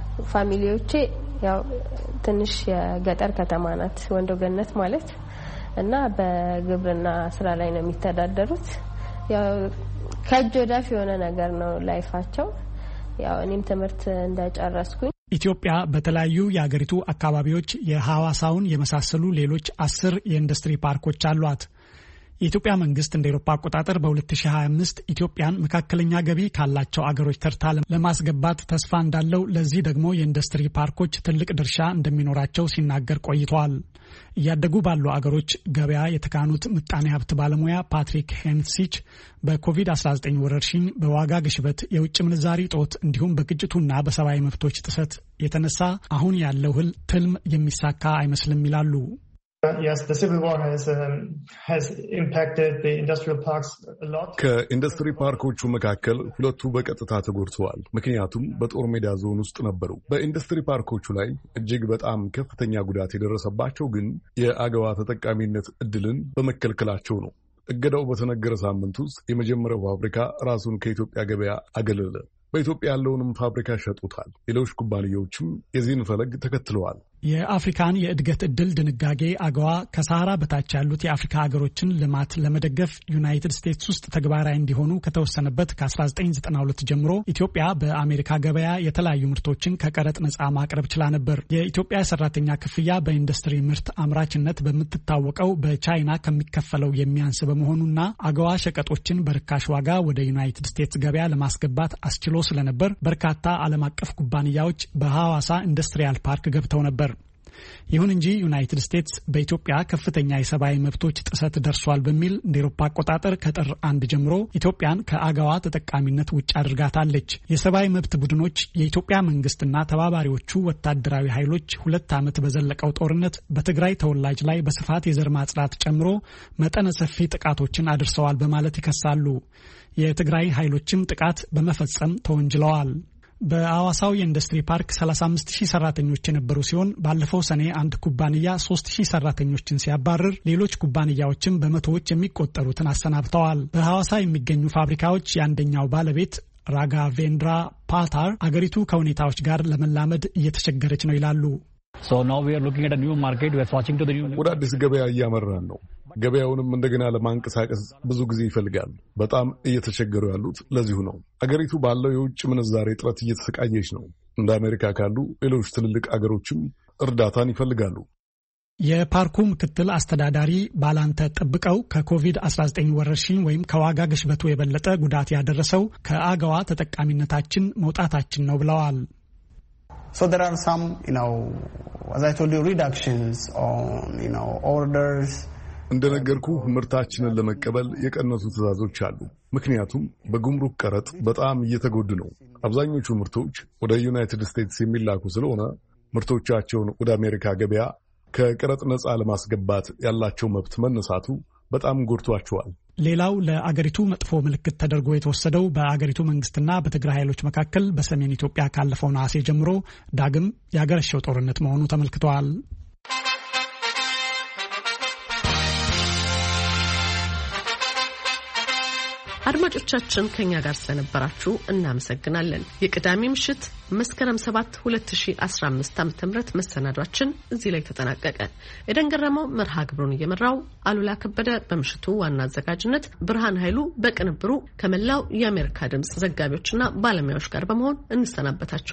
ፋሚሊዎቼ ያው ትንሽ የገጠር ከተማ ናት ወንዶ ገነት ማለት እና በግብርና ስራ ላይ ነው የሚተዳደሩት። ያው ከእጅ ወዳፍ የሆነ ነገር ነው ላይፋቸው። ያው እኔም ትምህርት እንደጨረስኩኝ ኢትዮጵያ በተለያዩ የአገሪቱ አካባቢዎች የሐዋሳውን የመሳሰሉ ሌሎች አስር የኢንዱስትሪ ፓርኮች አሏት። የኢትዮጵያ መንግስት እንደ ኤሮፓ አቆጣጠር በ2025 ኢትዮጵያን መካከለኛ ገቢ ካላቸው አገሮች ተርታ ለማስገባት ተስፋ እንዳለው፣ ለዚህ ደግሞ የኢንዱስትሪ ፓርኮች ትልቅ ድርሻ እንደሚኖራቸው ሲናገር ቆይተዋል። እያደጉ ባሉ አገሮች ገበያ የተካኑት ምጣኔ ሀብት ባለሙያ ፓትሪክ ሄንሲች በኮቪድ አስራ ዘጠኝ ወረርሽኝ፣ በዋጋ ግሽበት፣ የውጭ ምንዛሪ ጦት እንዲሁም በግጭቱና በሰብአዊ መብቶች ጥሰት የተነሳ አሁን ያለው ትልም የሚሳካ አይመስልም ይላሉ። Yes, the civil war has um, has impacted the industrial parks a lot. ከኢንዱስትሪ ፓርኮቹ መካከል ሁለቱ በቀጥታ ተጎድተዋል። ምክንያቱም በጦር ሜዳ ዞን ውስጥ ነበሩ። በኢንዱስትሪ ፓርኮቹ ላይ እጅግ በጣም ከፍተኛ ጉዳት የደረሰባቸው ግን የአገዋ ተጠቃሚነት እድልን በመከልከላቸው ነው። እገዳው በተነገረ ሳምንት ውስጥ የመጀመሪያው ፋብሪካ ራሱን ከኢትዮጵያ ገበያ አገለለ። በኢትዮጵያ ያለውንም ፋብሪካ ሸጡታል። ሌሎች ኩባንያዎችም የዚህን ፈለግ ተከትለዋል። የአፍሪካን የእድገት እድል ድንጋጌ አገዋ ከሳህራ በታች ያሉት የአፍሪካ ሀገሮችን ልማት ለመደገፍ ዩናይትድ ስቴትስ ውስጥ ተግባራዊ እንዲሆኑ ከተወሰነበት ከ1992 ጀምሮ ኢትዮጵያ በአሜሪካ ገበያ የተለያዩ ምርቶችን ከቀረጥ ነጻ ማቅረብ ችላ ነበር። የኢትዮጵያ ሰራተኛ ክፍያ በኢንዱስትሪ ምርት አምራችነት በምትታወቀው በቻይና ከሚከፈለው የሚያንስ በመሆኑና አገዋ ሸቀጦችን በርካሽ ዋጋ ወደ ዩናይትድ ስቴትስ ገበያ ለማስገባት አስችሎ ስለነበር በርካታ ዓለም አቀፍ ኩባንያዎች በሐዋሳ ኢንዱስትሪያል ፓርክ ገብተው ነበር። ይሁን እንጂ ዩናይትድ ስቴትስ በኢትዮጵያ ከፍተኛ የሰብአዊ መብቶች ጥሰት ደርሷል በሚል እንደ ኤሮፓ አቆጣጠር ከጥር አንድ ጀምሮ ኢትዮጵያን ከአገዋ ተጠቃሚነት ውጭ አድርጋታለች። የሰብአዊ መብት ቡድኖች የኢትዮጵያ መንግስትና ተባባሪዎቹ ወታደራዊ ኃይሎች ሁለት ዓመት በዘለቀው ጦርነት በትግራይ ተወላጅ ላይ በስፋት የዘር ማጽዳት ጨምሮ መጠነ ሰፊ ጥቃቶችን አድርሰዋል በማለት ይከሳሉ። የትግራይ ኃይሎችም ጥቃት በመፈጸም ተወንጅለዋል። በአዋሳው የኢንዱስትሪ ፓርክ ሰላሳ አምስት ሺህ ሰራተኞች የነበሩ ሲሆን ባለፈው ሰኔ አንድ ኩባንያ ሶስት ሺህ ሰራተኞችን ሲያባርር ሌሎች ኩባንያዎችም በመቶዎች የሚቆጠሩትን አሰናብተዋል። በሐዋሳ የሚገኙ ፋብሪካዎች የአንደኛው ባለቤት ራጋቬንድራ ፓታር አገሪቱ ከሁኔታዎች ጋር ለመላመድ እየተቸገረች ነው ይላሉ። ወደ አዲስ ገበያ እያመራን ነው። ገበያውንም እንደገና ለማንቀሳቀስ ብዙ ጊዜ ይፈልጋል። በጣም እየተቸገሩ ያሉት ለዚሁ ነው። አገሪቱ ባለው የውጭ ምንዛሬ እጥረት እየተሰቃየች ነው። እንደ አሜሪካ ካሉ ሌሎች ትልልቅ አገሮችም እርዳታን ይፈልጋሉ። የፓርኩ ምክትል አስተዳዳሪ ባላንተ ጠብቀው ከኮቪድ አስራ ዘጠኝ ወረርሽኝ ወይም ከዋጋ ግሽበቱ የበለጠ ጉዳት ያደረሰው ከአገዋ ተጠቃሚነታችን መውጣታችን ነው ብለዋል። So there are some, you know, as I told you, reductions on, you know, orders. እንደነገርኩ ምርታችንን ለመቀበል የቀነሱ ትዕዛዞች አሉ። ምክንያቱም በጉምሩክ ቀረጥ በጣም እየተጎዱ ነው። አብዛኞቹ ምርቶች ወደ ዩናይትድ ስቴትስ የሚላኩ ስለሆነ ምርቶቻቸውን ወደ አሜሪካ ገበያ ከቀረጥ ነጻ ለማስገባት ያላቸው መብት መነሳቱ በጣም ጎድቷቸዋል። ሌላው ለአገሪቱ መጥፎ ምልክት ተደርጎ የተወሰደው በአገሪቱ መንግስትና በትግራይ ኃይሎች መካከል በሰሜን ኢትዮጵያ ካለፈው ነሐሴ ጀምሮ ዳግም ያገረሸው ጦርነት መሆኑ ተመልክቷል። አድማጮቻችን ከኛ ጋር ስለነበራችሁ እናመሰግናለን። የቅዳሜ ምሽት መስከረም ሰባት ሁለት ሺህ አስራ አምስት ዓመተ ምህረት መሰናዷችን እዚህ ላይ ተጠናቀቀ። የደንገረመው መርሃ ግብሩን እየመራው አሉላ ከበደ በምሽቱ ዋና አዘጋጅነት፣ ብርሃን ኃይሉ በቅንብሩ ከመላው የአሜሪካ ድምጽ ዘጋቢዎችና ባለሙያዎች ጋር በመሆን እንሰናበታችሁ።